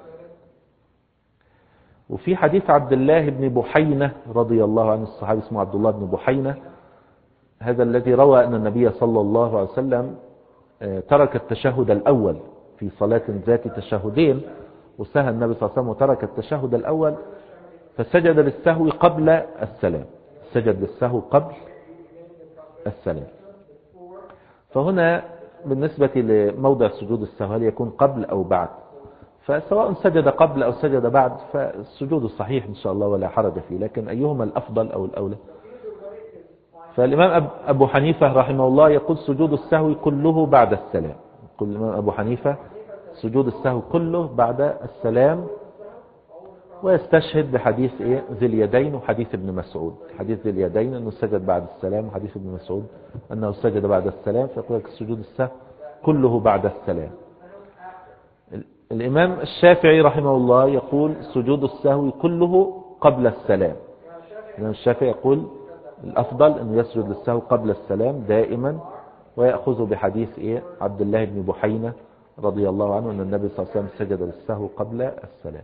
وفي حديث عبد الله بن بحينة رضي الله عنه، الصحابي اسمه عبد الله بن بحينة، هذا الذي روى أن النبي صلى الله عليه وسلم ترك التشهد الأول في صلاة ذات تشهدين، وسهى النبي صلى الله عليه وسلم وترك التشهد الأول فسجد للسهو قبل السلام، سجد للسهو قبل السلام. فهنا بالنسبة لموضع سجود السهو هل يكون قبل أو بعد؟ فسواء سجد قبل أو سجد بعد فالسجود الصحيح إن شاء الله ولا حرج فيه، لكن أيهما الأفضل أو الأولى؟ فالإمام أبو حنيفة رحمه الله يقول سجود السهو كله بعد السلام، يقول الإمام أبو حنيفة سجود السهو كله بعد السلام، ويستشهد بحديث إيه ذي اليدين وحديث ابن مسعود، حديث ذي اليدين أنه سجد بعد السلام وحديث ابن مسعود أنه سجد بعد السلام، فيقول لك سجود السهو كله بعد السلام. الإمام الشافعي رحمه الله يقول سجود السهو كله قبل السلام. الإمام الشافعي يقول الأفضل أن يسجد للسهو قبل السلام دائما، ويأخذ بحديث إيه عبد الله بن بحينة رضي الله عنه أن النبي صلى الله عليه وسلم سجد للسهو قبل السلام.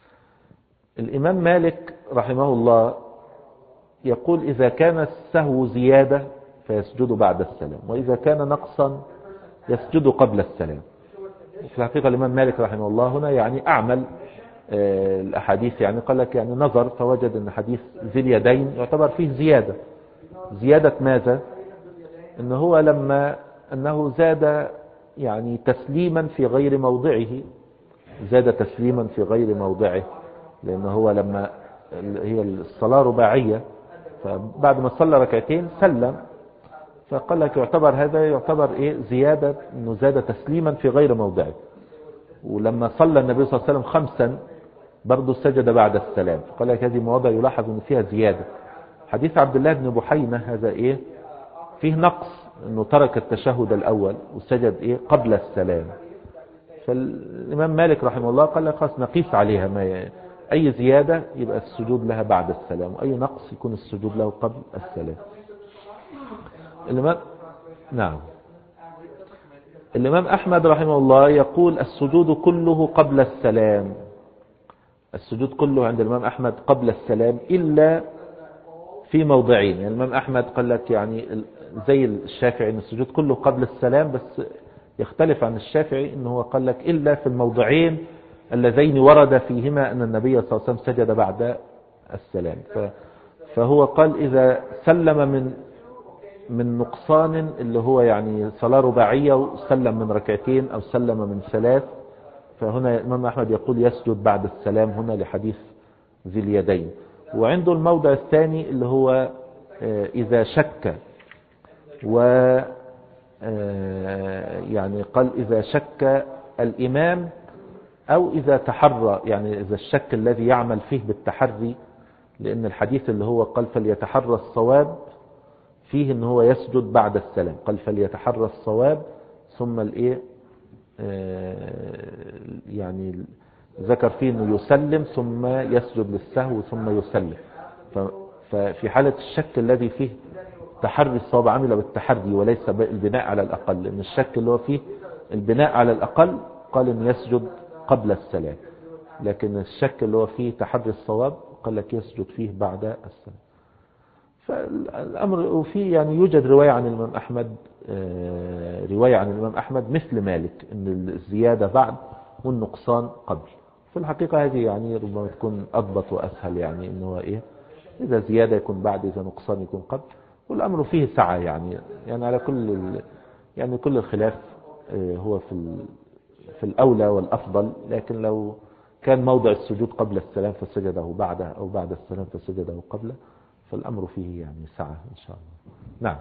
الإمام مالك رحمه الله يقول إذا كان السهو زيادة فيسجد بعد السلام، وإذا كان نقصا يسجد قبل السلام. في الحقيقة الإمام مالك رحمه الله هنا يعني أعمل الأحاديث، يعني قال لك يعني نظر فوجد أن حديث ذي اليدين يعتبر فيه زيادة. زيادة ماذا؟ أنه هو لما أنه زاد يعني تسليما في غير موضعه، زاد تسليما في غير موضعه، لأنه هو لما هي الصلاة رباعية فبعد ما صلى ركعتين سلم، فقال لك يعتبر هذا يعتبر إيه زيادة، أنه زاد تسليما في غير موضعه. ولما صلى النبي صلى الله عليه وسلم خمسا برضه سجد بعد السلام، فقال لك هذه مواضع يلاحظ أن فيها زيادة. حديث عبد الله بن بحينة هذا إيه فيه نقص، أنه ترك التشهد الأول وسجد إيه قبل السلام. فالإمام مالك رحمه الله قال لك خلاص نقيس عليها، ما أي زيادة يبقى السجود لها بعد السلام، وأي نقص يكون السجود له قبل السلام. الإمام نعم الإمام أحمد رحمه الله يقول السجود كله قبل السلام، السجود كله عند الإمام أحمد قبل السلام إلا في موضعين. يعني الإمام أحمد قال لك يعني زي الشافعي أن السجود كله قبل السلام، بس يختلف عن الشافعي أنه قال لك إلا في الموضعين اللذين ورد فيهما أن النبي صلى الله عليه وسلم سجد بعد السلام. فهو قال إذا سلم من من نقصان اللي هو يعني صلاة رباعية وسلم من ركعتين أو سلم من ثلاث، فهنا الإمام أحمد يقول يسجد بعد السلام هنا لحديث ذي اليدين. وعنده الموضع الثاني اللي هو إذا شك، و يعني قال إذا شك الإمام أو إذا تحرى، يعني إذا الشك الذي يعمل فيه بالتحري، لأن الحديث اللي هو قال فليتحرى الصواب فيه ان هو يسجد بعد السلام، قال فليتحرى الصواب ثم الايه يعني ذكر فيه انه يسلم ثم يسجد للسهو ثم يسلم. ففي حالة الشك الذي فيه تحري الصواب عمل بالتحري وليس البناء على الأقل، لأن الشك اللي هو فيه البناء على الأقل قال انه يسجد قبل السلام، لكن الشك اللي هو فيه تحري الصواب قال لك يسجد فيه بعد السلام. فالأمر وفيه يعني يوجد رواية عن الإمام أحمد، رواية عن الإمام أحمد مثل مالك أن الزيادة بعد والنقصان قبل. في الحقيقة هذه يعني ربما تكون أضبط وأسهل، يعني أنه إيه إذا زيادة يكون بعد، إذا نقصان يكون قبل، والأمر فيه سعة يعني. يعني على كل ال... يعني كل الخلاف هو في في الأولى والأفضل، لكن لو كان موضع السجود قبل السلام فسجده بعده، أو بعد السلام فسجده قبله، فالأمر فيه يعني سعة إن شاء الله. نعم.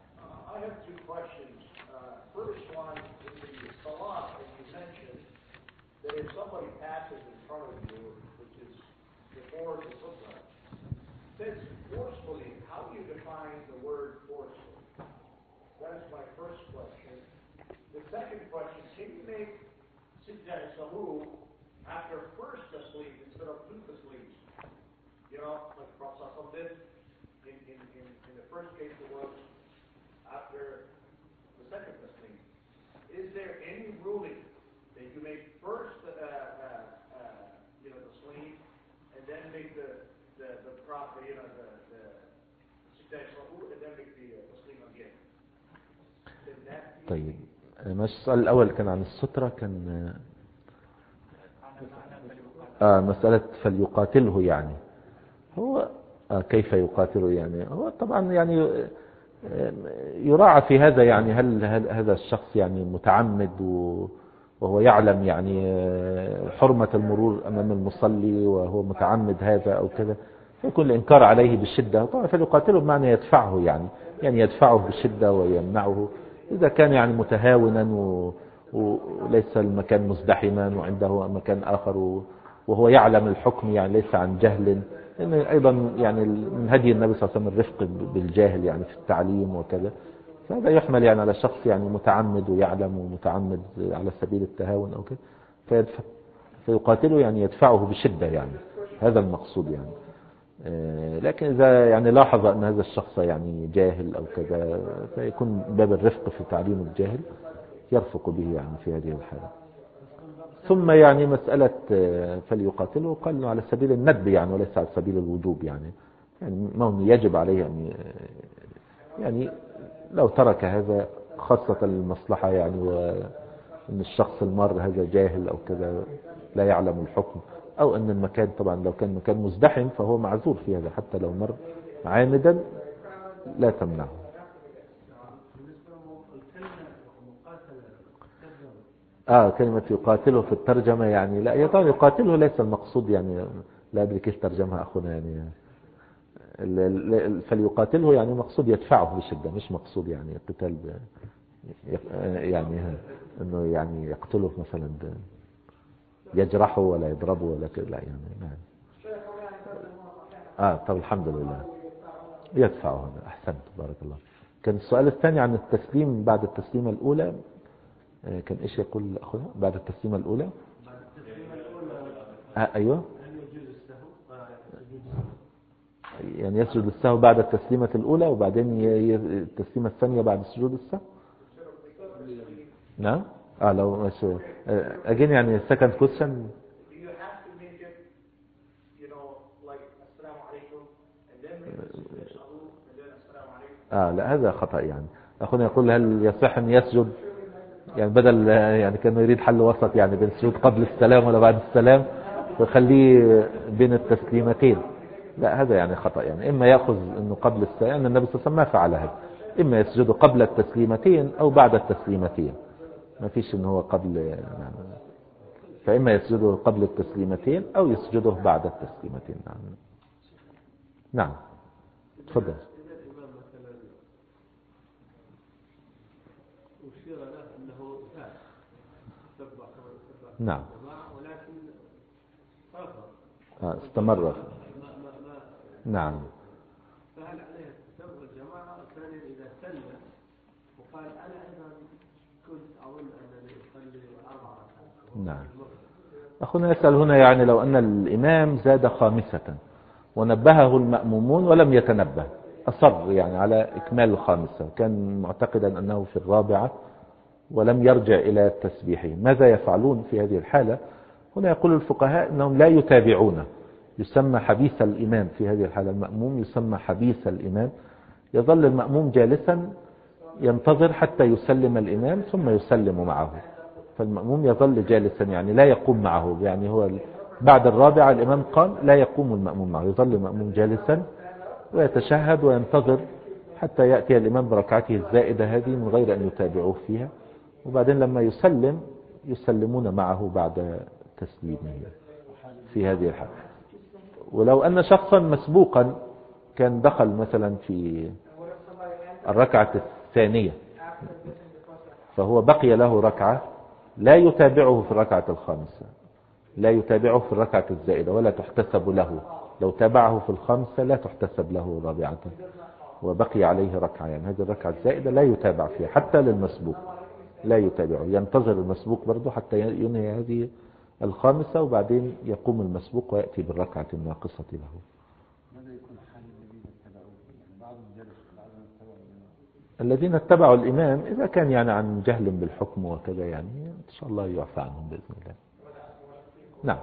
After first tasleem instead of two tasleems, you know, like Prophet did in, in, in, in the first case it was after the second tasleem. Is there any ruling that you make first, uh, uh, uh, you know, the tasleem, and then make the the the proper, you know, the the sijdah sahu, and then make the tasleem again? طيب مش السؤال الأول كان عن السترة، كان آه مسألة فليقاتله يعني. هو آه كيف يقاتله يعني؟ هو طبعا يعني يراعى في هذا يعني هل, هل هذا الشخص يعني متعمد وهو يعلم يعني حرمة المرور أمام المصلي وهو متعمد هذا أو كذا، يكون الإنكار عليه بالشدة. طبعا فليقاتله بمعنى يدفعه يعني يعني يدفعه بالشدة ويمنعه. إذا كان يعني متهاونا و وليس المكان مزدحما وعنده مكان آخر وهو يعلم الحكم يعني ليس عن جهل، لأن أيضا يعني من هدي النبي صلى الله عليه وسلم الرفق بالجاهل يعني في التعليم وكذا، فهذا يحمل يعني على شخص يعني متعمد ويعلم ومتعمد على سبيل التهاون أو كذا فيدفع فيقاتله يعني يدفعه بشدة يعني، هذا المقصود يعني. لكن إذا يعني لاحظ أن هذا الشخص يعني جاهل أو كذا فيكون باب الرفق في تعليم الجاهل يرفق به يعني في هذه الحالة. ثم يعني مسألة فليقاتله قال على سبيل الندب يعني وليس على سبيل الوجوب يعني، يعني ما هو يجب عليه يعني يعني لو ترك هذا خاصة المصلحة يعني، وأن الشخص المار هذا جاهل أو كذا لا يعلم الحكم، أو أن المكان طبعا لو كان مكان مزدحم فهو معذور في هذا، حتى لو مر عامدا لا تمنعه. آه كلمة يقاتله في الترجمة يعني لا يطال يقاتله ليس المقصود يعني، لا أدري كيف ترجمها أخونا يعني. فليقاتله يعني مقصود يدفعه بشدة، مش مقصود يعني قتال يعني انه يعني يقتله مثلا يجرحه ولا يضربه ولا كذا لا يعني. نعم. اه طب الحمد لله يدفعه هذا. احسنت بارك الله. كان السؤال الثاني عن التسليم بعد التسليمة الاولى، كان ايش يقول اخونا بعد التسليمة الاولى؟ آه ايوه يعني يسجد السهو بعد التسليمة الأولى وبعدين التسليمة الثانية بعد سجود السهو. نعم. اه لو مش again يعني second question. اه لا هذا خطأ يعني. أخونا يقول هل يصح أن يسجد يعني بدل يعني كانه يريد حل وسط يعني بين السجود قبل السلام ولا بعد السلام ويخليه بين التسليمتين. لا هذا يعني خطأ يعني، إما يأخذ أنه قبل السلام يعني النبي صلى الله عليه وسلم ما فعل هذا، إما يسجد قبل التسليمتين أو بعد التسليمتين، ما فيش أنه هو قبل يعني، فإما يسجده قبل التسليمتين أو يسجده بعد التسليمتين. نعم. نعم تفضل. نعم آه استمر. نعم. فهل عليه التتبع الجماعة؟ ثانيا إذا سلم وقال أنا أيضا كنت أظن أنني أصلي أربع ركعات. نعم. أخونا يسأل هنا يعني لو أن الإمام زاد خامسة ونبهه المأمومون ولم يتنبه، أصر يعني على إكمال الخامسة، كان معتقدا أنه في الرابعة ولم يرجع إلى تسبيحه، ماذا يفعلون في هذه الحالة؟ هنا يقول الفقهاء أنهم لا يتابعونه، يسمى حبيس الإمام في هذه الحالة، المأموم يسمى حبيس الإمام، يظل المأموم جالسا ينتظر حتى يسلم الإمام ثم يسلم معه، فالمأموم يظل جالسا يعني لا يقوم معه، يعني هو بعد الرابعة الإمام قام لا يقوم المأموم معه، يظل المأموم جالسا ويتشهد وينتظر حتى يأتي الإمام بركعته الزائدة هذه من غير أن يتابعوه فيها، وبعدين لما يسلم يسلمون معه بعد تسليمه في هذه الحالة. ولو أن شخصا مسبوقا كان دخل مثلا في الركعة الثانية فهو بقي له ركعة، لا يتابعه في الركعة الخامسة، لا يتابعه في الركعة الزائدة ولا تحتسب له. لو تابعه في الخامسة لا تحتسب له رابعة، وبقي عليه ركعة، يعني هذه الركعة الزائدة لا يتابع فيها حتى للمسبوق، لا يتابعه، ينتظر المسبوق برضه حتى ينهي هذه الخامسة وبعدين يقوم المسبوق ويأتي بالركعة الناقصة له. الذين اتبعوا الإمام إذا كان يعني عن جهل بالحكم وكذا يعني إن شاء الله يعفى عنهم بإذن الله. نعم.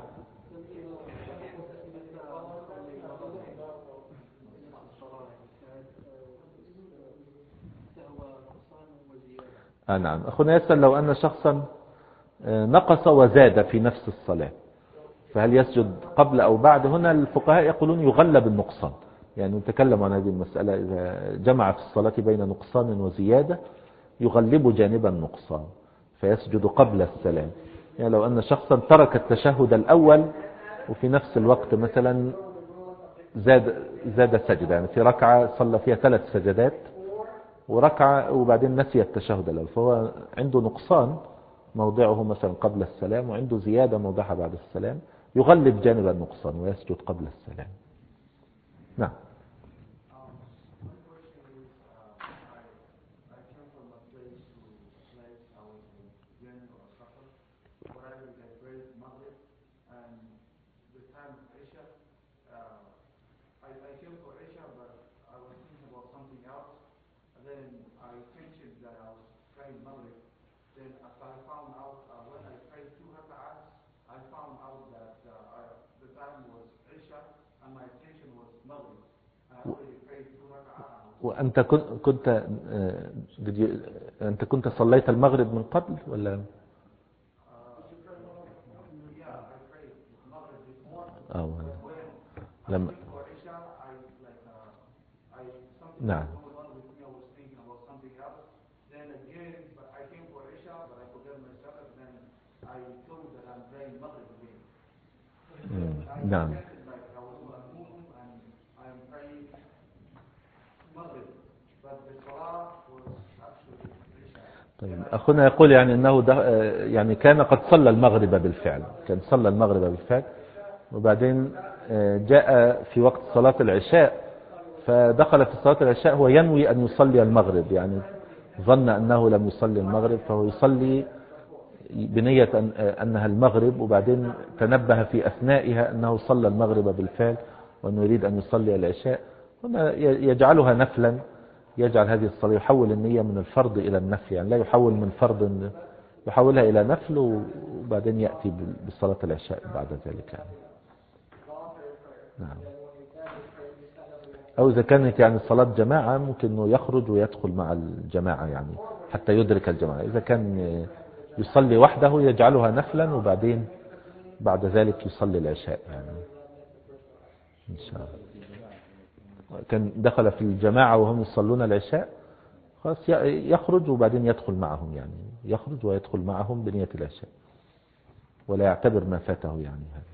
آه نعم. أخونا يسأل لو أن شخصا نقص وزاد في نفس الصلاة فهل يسجد قبل أو بعد؟ هنا الفقهاء يقولون يغلب النقصان، يعني نتكلم عن هذه المسألة. إذا جمع في الصلاة بين نقصان وزيادة يغلب جانب النقصان فيسجد قبل السلام. يعني لو أن شخصا ترك التشهد الأول وفي نفس الوقت مثلا زاد زاد سجدة، يعني في ركعة صلى فيها ثلاث سجدات وركعة وبعدين نسي التشهد الأول، فهو عنده نقصان موضعه مثلا قبل السلام وعنده زيادة موضعها بعد السلام، يغلب جانب النقصان ويسجد قبل السلام. نعم. وأنت كنت أنت كنت صليت المغرب من قبل ولا؟ أو لما نعم. نعم. طيب أخونا يقول يعني أنه يعني كان قد صلى المغرب بالفعل، كان صلى المغرب بالفعل وبعدين جاء في وقت صلاة العشاء فدخل في صلاة العشاء هو ينوي أن يصلي المغرب، يعني ظن أنه لم يصلي المغرب فهو يصلي بنية أنها المغرب، وبعدين تنبه في أثنائها أنه صلى المغرب بالفعل وأنه يريد أن يصلي العشاء. هنا يجعلها نفلا، يجعل هذه الصلاة يحول النية من الفرض إلى النفل، يعني لا يحول من فرض، يحولها إلى نفل وبعدين يأتي بصلاة العشاء بعد ذلك يعني. نعم. أو إذا كانت يعني صلاة جماعة ممكن أنه يخرج ويدخل مع الجماعة يعني حتى يدرك الجماعة. إذا كان يصلي وحده يجعلها نفلا وبعدين بعد ذلك يصلي العشاء يعني إن شاء الله. كان دخل في الجماعة وهم يصلون العشاء خلاص يخرج وبعدين يدخل معهم، يعني يخرج ويدخل معهم بنية العشاء ولا يعتبر ما فاته يعني. هذا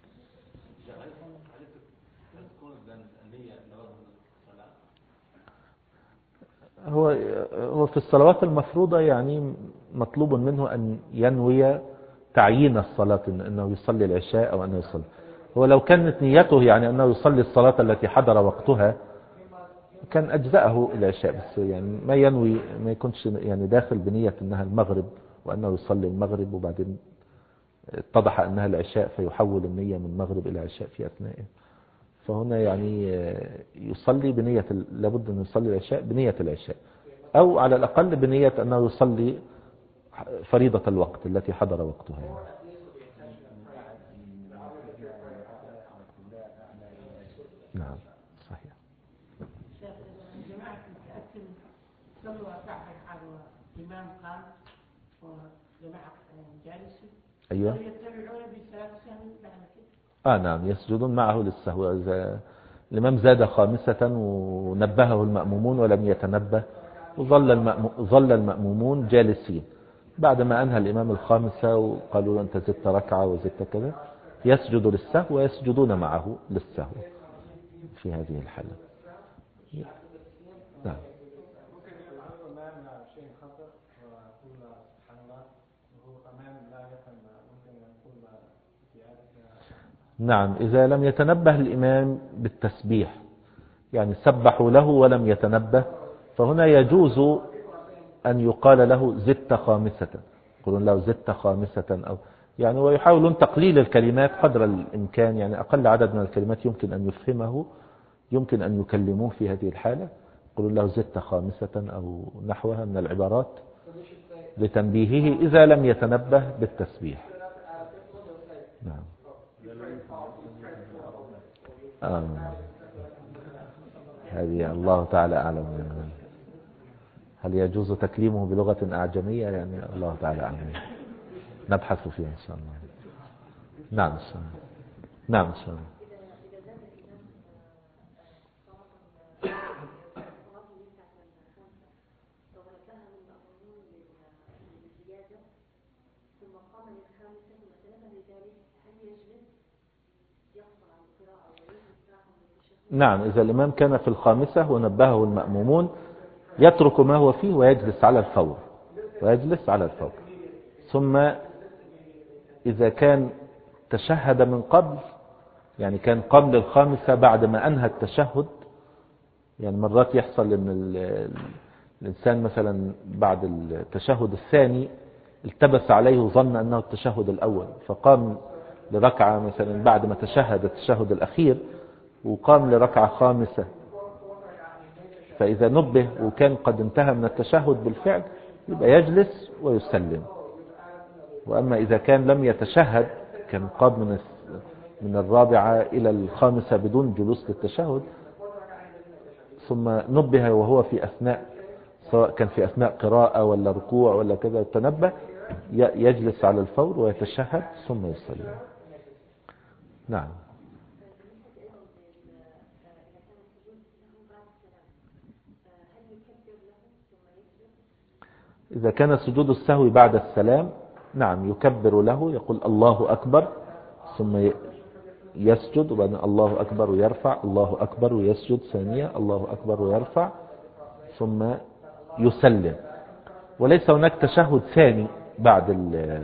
هو هو في الصلوات المفروضة يعني مطلوب منه أن ينوي تعيين الصلاة أنه يصلي العشاء أو أنه يصلي. هو لو كانت نيته يعني أنه يصلي الصلاة التي حضر وقتها كان أجزأه العشاء، بس يعني ما ينوي ما يكونش يعني داخل بنية أنها المغرب وأنه يصلي المغرب وبعدين اتضح أنها العشاء فيحول النية من مغرب إلى عشاء في أثنائه. فهنا يعني يصلي بنية لابد أن يصلي العشاء بنية العشاء أو على الأقل بنية أنه يصلي فريضة الوقت التي حضر وقتها يعني. نعم صحيح. جماعة تأكل صلوا ركعة الإمام قام وجماعة جالسين أيوة. يتبعون بصلاة السهو بعد كده. آه نعم يسجدون معه للسهو. إذا الإمام زاد خامسة ونبهه المأمومون ولم يتنبه، وظل المأمو... ظل المأمومون جالسين. بعد ما أنهى الإمام الخامسة وقالوا أنت زدت ركعة وزدت كذا، يسجد للسهو ويسجدون معه للسهو في هذه الحالة. نعم. نعم، إذا لم يتنبه الإمام بالتسبيح، يعني سبحوا له ولم يتنبه، فهنا يجوز أن يقال له زدت خامسة، يقولون له زدت خامسة، أو يعني ويحاولون تقليل الكلمات قدر الإمكان، يعني أقل عدد من الكلمات يمكن أن يفهمه، يمكن أن يكلموه في هذه الحالة، يقولون له زدت خامسة أو نحوها من العبارات لتنبيهه إذا لم يتنبه بالتسبيح. نعم. آه. هذه الله تعالى أعلم، هل يجوز تكليمه بلغة أعجمية؟ يعني الله تعالى أعلم، نبحث فيها إن شاء الله. نعم إن شاء الله. نعم إن شاء الله. نعم، إذا الإمام كان في الخامسة ونبهه المأمومون يترك ما هو فيه ويجلس على الفور، ويجلس على الفور. ثم إذا كان تشهد من قبل، يعني كان قبل الخامسة بعد ما أنهى التشهد، يعني مرات يحصل أن الإنسان مثلا بعد التشهد الثاني التبس عليه وظن أنه التشهد الأول، فقام لركعة مثلا بعد ما تشهد التشهد الأخير وقام لركعة خامسة، فإذا نبه وكان قد انتهى من التشهد بالفعل يبقى يجلس ويسلم. وأما إذا كان لم يتشهد، كان قام من من الرابعة إلى الخامسة بدون جلوس للتشهد، ثم نبه وهو في أثناء، سواء كان في أثناء قراءة ولا ركوع ولا كذا، تنبه، يجلس على الفور ويتشهد ثم يسلم. نعم. إذا كان سجود السهو بعد السلام، نعم يكبر له، يقول الله أكبر ثم يسجد، وبعدين الله أكبر ويرفع، الله أكبر ويسجد ثانية، الله أكبر ويرفع ثم يسلم. وليس هناك تشهد ثاني بعد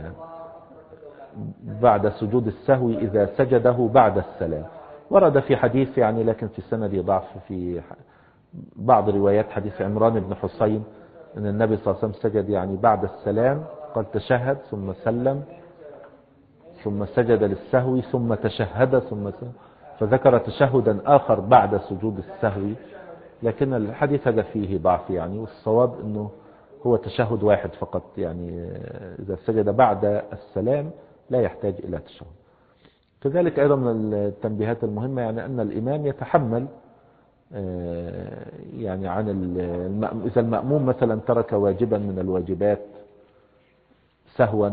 بعد سجود السهو إذا سجده بعد السلام. ورد في حديث يعني لكن في سند ضعف في بعض روايات حديث عمران بن حسين أن النبي صلى الله عليه وسلم سجد يعني بعد السلام، قال تشهد ثم سلم ثم سجد للسهو ثم تشهد ثم سلم، فذكر تشهدا آخر بعد سجود السهو، لكن الحديث هذا فيه ضعف يعني، والصواب أنه هو تشهد واحد فقط، يعني إذا سجد بعد السلام لا يحتاج إلى تشهد. كذلك أيضا من التنبيهات المهمة يعني أن الإمام يتحمل يعني عن المأموم، إذا المأموم مثلا ترك واجبا من الواجبات سهوا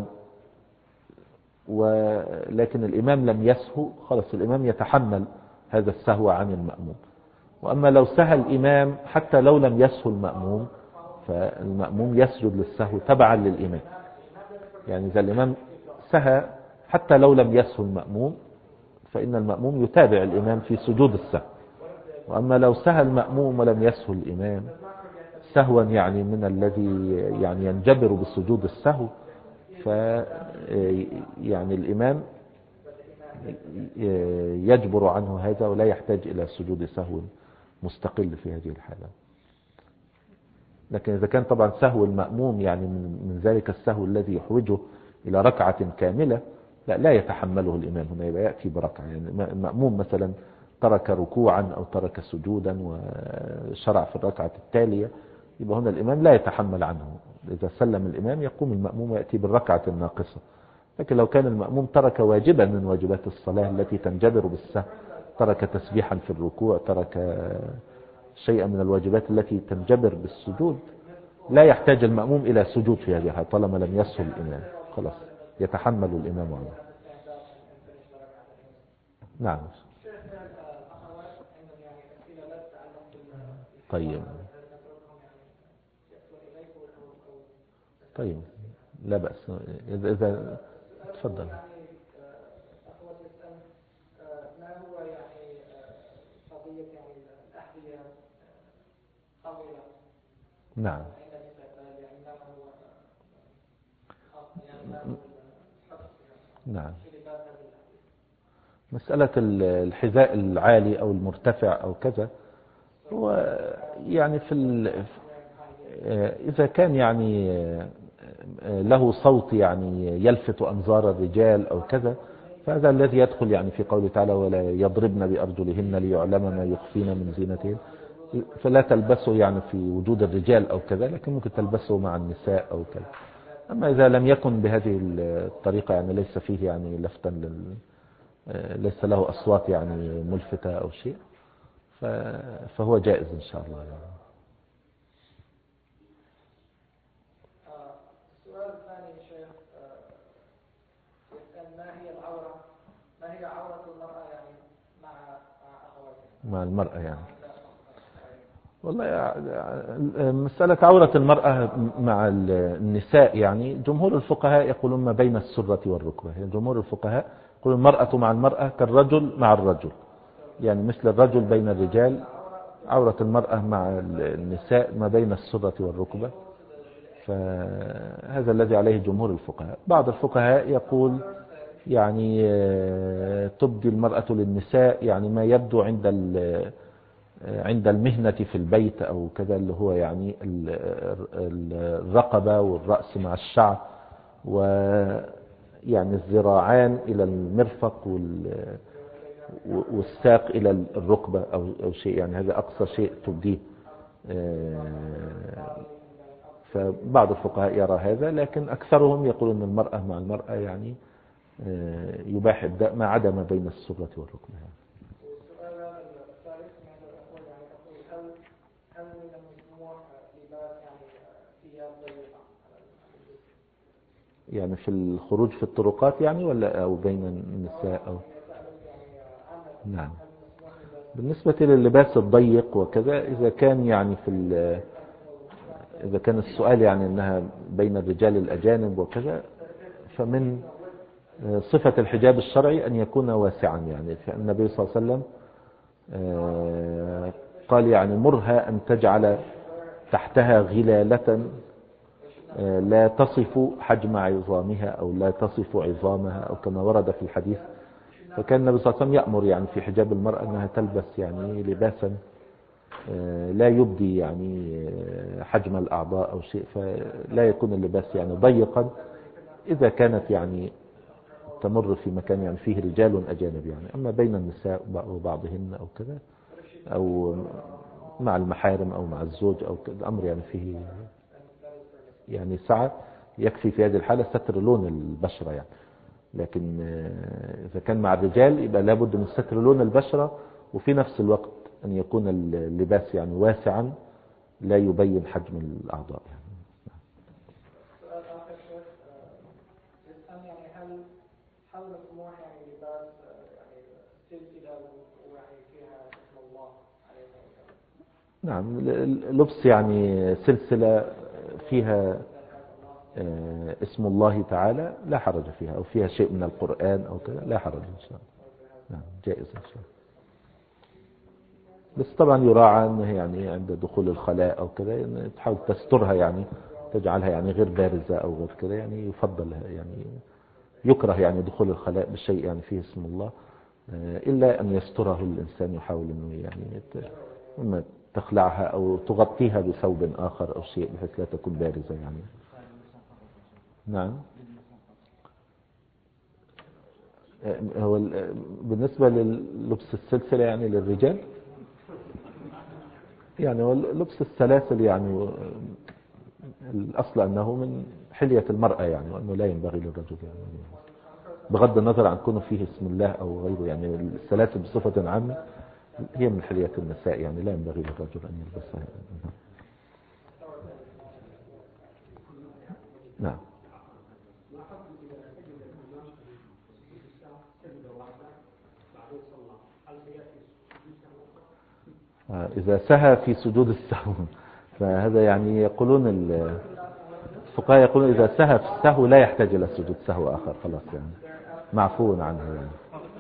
ولكن الإمام لم يسهو، خلاص الإمام يتحمل هذا السهو عن المأموم. وأما لو سهى الإمام حتى لو لم يسهو المأموم، فالمأموم يسجد للسهو تبعا للإمام، يعني إذا الإمام سهى حتى لو لم يسهو المأموم فإن المأموم يتابع الإمام في سجود السهو. وأما لو سهى المأموم ولم يسهو الإمام سهوا يعني من الذي يعني ينجبر بسجود السهو، ف يعني الإمام يجبر عنه هذا ولا يحتاج إلى سجود سهو مستقل في هذه الحالة. لكن إذا كان طبعا سهو المأموم يعني من ذلك السهو الذي يحوجه إلى ركعة كاملة، لا, لا يتحمله الإمام، هنا يبقى يأتي بركعة. يعني المأموم مثلا ترك ركوعا أو ترك سجودا وشرع في الركعة التالية، يبقى هنا الإمام لا يتحمل عنه، إذا سلم الإمام يقوم المأموم ويأتي بالركعة الناقصة. لكن لو كان المأموم ترك واجبا من واجبات الصلاة التي تنجبر بالسهو، ترك تسبيحا في الركوع، ترك شيئا من الواجبات التي تنجبر بالسجود، لا يحتاج المأموم إلى سجود في هذه الحالة طالما لم يسهو الإمام، خلاص يتحمل الإمام عنه. نعم. طيب طيب لا بأس إذا, إذا تفضل. ما هو يعني قضية يعني الأحذية طويلة؟ نعم. نعم. مسألة الحذاء العالي أو المرتفع أو كذا هو يعني في ال... إذا كان يعني له صوت يعني يلفت أنظار الرجال أو كذا فهذا الذي يدخل يعني في قوله تعالى ولا يضربن بأرجلهن ليعلم ما يخفين من زينتهن، فلا تلبسه يعني في وجود الرجال أو كذا، لكن ممكن تلبسه مع النساء أو كذا. أما إذا لم يكن بهذه الطريقة يعني ليس فيه يعني لفتا لل... ليس له أصوات يعني ملفتة أو شيء فهو جائز إن شاء الله يعني. السؤال الثاني شيخ، ما هي العورة ما هي عورة المرأة يعني مع مع أخواتها؟ مع المرأة يعني والله مسألة عورة المرأة مع النساء يعني جمهور الفقهاء يقولون ما بين السرة والركبة. يعني جمهور الفقهاء يقولون المرأة مع المرأة كالرجل مع الرجل، يعني مثل الرجل بين الرجال، عورة المرأة مع النساء ما بين السرة والركبة. فهذا الذي عليه جمهور الفقهاء. بعض الفقهاء يقول يعني تبدي المرأة للنساء يعني ما يبدو عند عند المهنة في البيت أو كذا، اللي هو يعني الرقبة والرأس مع الشعر ويعني الذراعان إلى المرفق والساق إلى الركبة أو شيء، يعني هذا أقصى شيء تبديه. فبعض الفقهاء يرى هذا، لكن أكثرهم يقول أن المرأة مع المرأة يعني يباح الداء ما عدا ما بين السرة والركبة. والسؤال الثالث من الأخوة يعني يقول هل هل من المسموح لباس يعني ثياب ضيقة يعني في الخروج في الطرقات يعني ولا أو بين النساء أو نعم. بالنسبة لللباس الضيق وكذا إذا كان يعني في إذا كان السؤال يعني أنها بين الرجال الأجانب وكذا، فمن صفة الحجاب الشرعي أن يكون واسعا. يعني النبي صلى الله عليه وسلم قال يعني مرها أن تجعل تحتها غلالة لا تصف حجم عظامها أو لا تصف عظامها أو كما ورد في الحديث. فكان النبي صلى الله عليه وسلم يأمر يعني في حجاب المرأة أنها تلبس يعني لباسا لا يبدي يعني حجم الأعضاء أو شيء، فلا يكون اللباس يعني ضيقا إذا كانت يعني تمر في مكان يعني فيه رجال أجانب يعني. أما بين النساء وبعضهن أو كذا أو مع المحارم أو مع الزوج أو كذا الأمر يعني فيه يعني سعة، يكفي في هذه الحالة ستر لون البشرة يعني. لكن إذا كان مع الرجال يبقى لابد من ستر لون البشرة وفي نفس الوقت أن يكون اللباس يعني واسعا لا يبين حجم الأعضاء يعني. سؤال آخر شيخ، يسأل يعني هل هل مسموح يعني لباس يعني سلسلة ويعني فيها اسم الله عليها وكذا؟ نعم، لبس يعني سلسلة فيها اسم الله تعالى لا حرج فيها، أو فيها شيء من القرآن أو كذا لا حرج إن شاء الله. نعم جائز إن شاء الله. بس طبعا يراعى أنه يعني عند دخول الخلاء أو كذا يعني تحاول تسترها يعني تجعلها يعني غير بارزة أو غير كذا، يعني يفضل يعني يكره يعني دخول الخلاء بشيء يعني فيه اسم الله، إلا أن يستره الإنسان، يحاول أنه يعني إما تخلعها أو تغطيها بثوب آخر أو شيء بحيث لا تكون بارزة يعني. نعم. هو بالنسبة للبس السلسلة يعني للرجال يعني هو لبس السلاسل يعني الأصل أنه من حلية المرأة يعني، وأنه لا ينبغي للرجل يعني بغض النظر عن كونه فيه اسم الله أو غيره. يعني السلاسل بصفة عامة هي من حلية النساء يعني لا ينبغي للرجل أن يلبسها. نعم. إذا سهى في سجود السهو، فهذا يعني يقولون الفقهاء يقولون إذا سهى في السهو لا يحتاج إلى سجود سهو آخر، خلاص يعني معفو عنه يعني.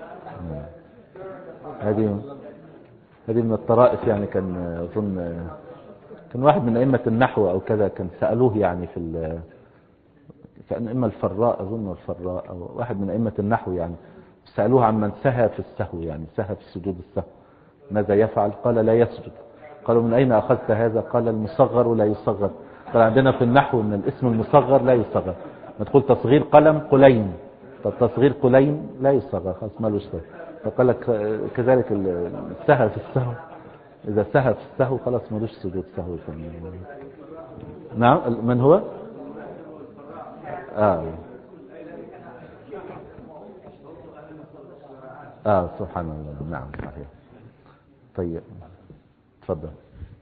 هذه هذه من الطرائف يعني. كان أظن كان واحد من أئمة النحو أو كذا كان سألوه يعني في ال كان إما الفراء أظن الفراء أو واحد من أئمة النحو يعني، سألوه عن من سهى في السهو يعني سهى في سجود السهو ماذا يفعل؟ قال لا يسجد. قالوا من أين أخذت هذا؟ قال المصغر لا يصغر. قال عندنا في النحو أن الاسم المصغر لا يصغر، ما تقول تصغير قلم قليم، طب تصغير قليم لا يصغر خلاص ما له شيء. فقال لك كذلك السهى في السهو، إذا سهى في السهو خلاص ما لهش سجود سهو. نعم. من هو؟ آه آه سبحان الله. نعم صحيح. طيب تفضل.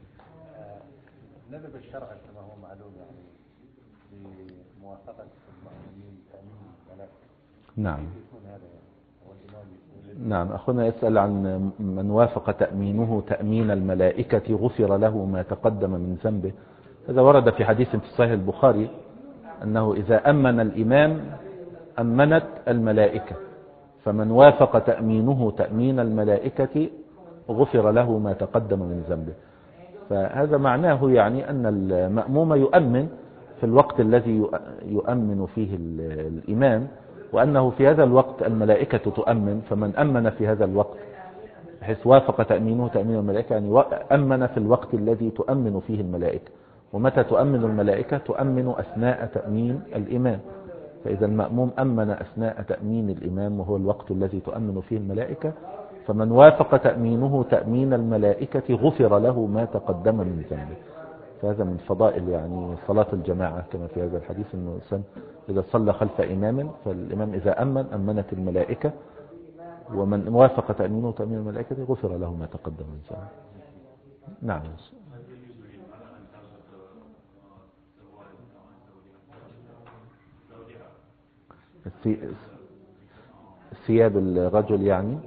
ندب الشرع كما هو معلوم يعني بموافقة المؤمنين تأمين الملائكة. نعم. يكون هذا نعم. أخونا يسأل عن من وافق تأمينه تأمين الملائكة غفر له ما تقدم من ذنبه. هذا ورد في حديث في صحيح البخاري أنه إذا أمن الإمام أمنت الملائكة، فمن وافق تأمينه تأمين الملائكة غفر له ما تقدم من ذنبه. فهذا معناه يعني أن المأموم يؤمن في الوقت الذي يؤمن فيه الإمام، وأنه في هذا الوقت الملائكة تؤمن، فمن أمن في هذا الوقت بحيث وافق تأمينه تأمين الملائكة يعني أمن في الوقت الذي تؤمن فيه الملائكة. ومتى تؤمن الملائكة؟ تؤمن أثناء تأمين الإمام. فإذا المأموم أمن أثناء تأمين الإمام وهو الوقت الذي تؤمن فيه الملائكة، فمن وافق تأمينه تأمين الملائكة غفر له ما تقدم من ذنبه. فهذا من فضائل يعني صلاة الجماعة كما في هذا الحديث، أنه الإنسان إذا صلى خلف إمام فالإمام إذا أمن أمنت الملائكة، ومن وافق تأمينه تأمين الملائكة غفر له ما تقدم من ذنبه. نعم. ثياب الرجل يعني.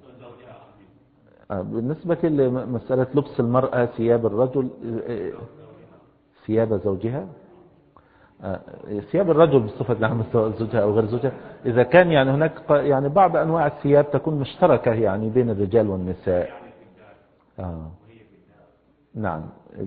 بالنسبة لمسألة لبس المرأة ثياب الرجل ثياب زوجها، ثياب الرجل بصفة عامة سواء زوجها أو غير زوجها، إذا كان يعني هناك يعني بعض أنواع الثياب تكون مشتركة يعني بين الرجال والنساء. آه. نعم.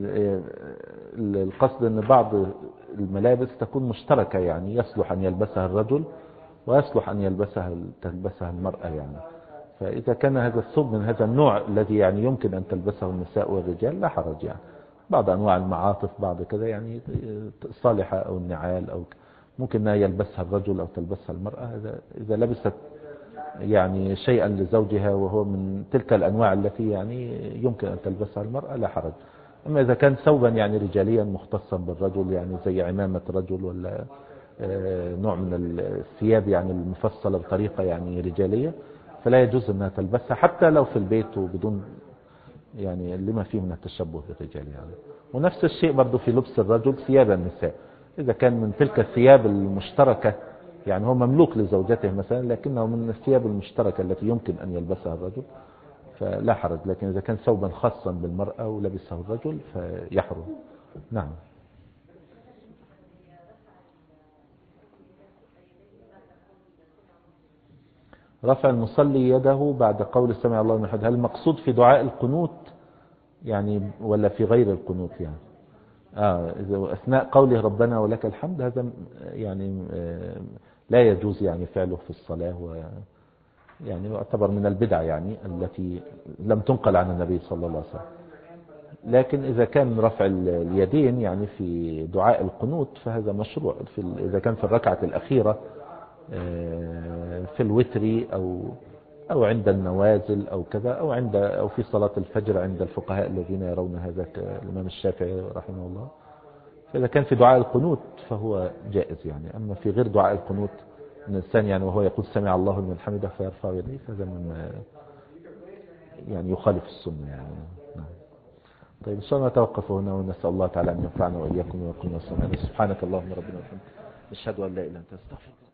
القصد أن بعض الملابس تكون مشتركة يعني يصلح أن يلبسها الرجل ويصلح أن يلبسها تلبسها المرأة يعني. فإذا كان هذا الثوب من هذا النوع الذي يعني يمكن أن تلبسه النساء والرجال لا حرج يعني. بعض أنواع المعاطف بعض كذا يعني صالحة، أو النعال أو ممكن أن يلبسها الرجل أو تلبسها المرأة. هذا إذا لبست يعني شيئا لزوجها وهو من تلك الأنواع التي يعني يمكن أن تلبسها المرأة لا حرج. أما إذا كان ثوبا يعني رجاليا مختصا بالرجل يعني زي عمامة رجل ولا نوع من الثياب يعني المفصلة بطريقة يعني رجالية، فلا يجوز أنها تلبسها حتى لو في البيت وبدون يعني لما فيه من التشبه بالرجال يعني. ونفس الشيء برضو في لبس الرجل ثياب النساء، إذا كان من تلك الثياب المشتركة يعني هو مملوك لزوجته مثلا لكنه من الثياب المشتركة التي يمكن أن يلبسها الرجل فلا حرج. لكن إذا كان ثوبا خاصا بالمرأة ولبسه الرجل فيحرم. نعم. رفع المصلي يده بعد قول سمع الله لمن حمده، هل المقصود في دعاء القنوت يعني ولا في غير القنوت يعني؟ آه إذا أثناء قوله ربنا ولك الحمد هذا يعني لا يجوز يعني فعله في الصلاة، و يعني يعتبر من البدع يعني التي لم تنقل عن النبي صلى الله عليه وسلم. لكن إذا كان رفع اليدين يعني في دعاء القنوت فهذا مشروع في إذا كان في الركعة الأخيرة في الوتر أو أو عند النوازل أو كذا، أو عند أو في صلاة الفجر عند الفقهاء الذين يرون هذا الإمام الشافعي رحمه الله. فإذا كان في دعاء القنوت فهو جائز يعني. أما في غير دعاء القنوت الإنسان يعني وهو يقول سمع الله لمن حمده فيرفع يديه فهذا من يعني يخالف السنة يعني. نعم. طيب إن شاء الله نتوقف هنا ونسأل الله تعالى أن ينفعنا وإياكم ويقوم السماء. سبحانك اللهم ربنا وبحمدك نشهد أن لا إله إلا أنت نستغفرك.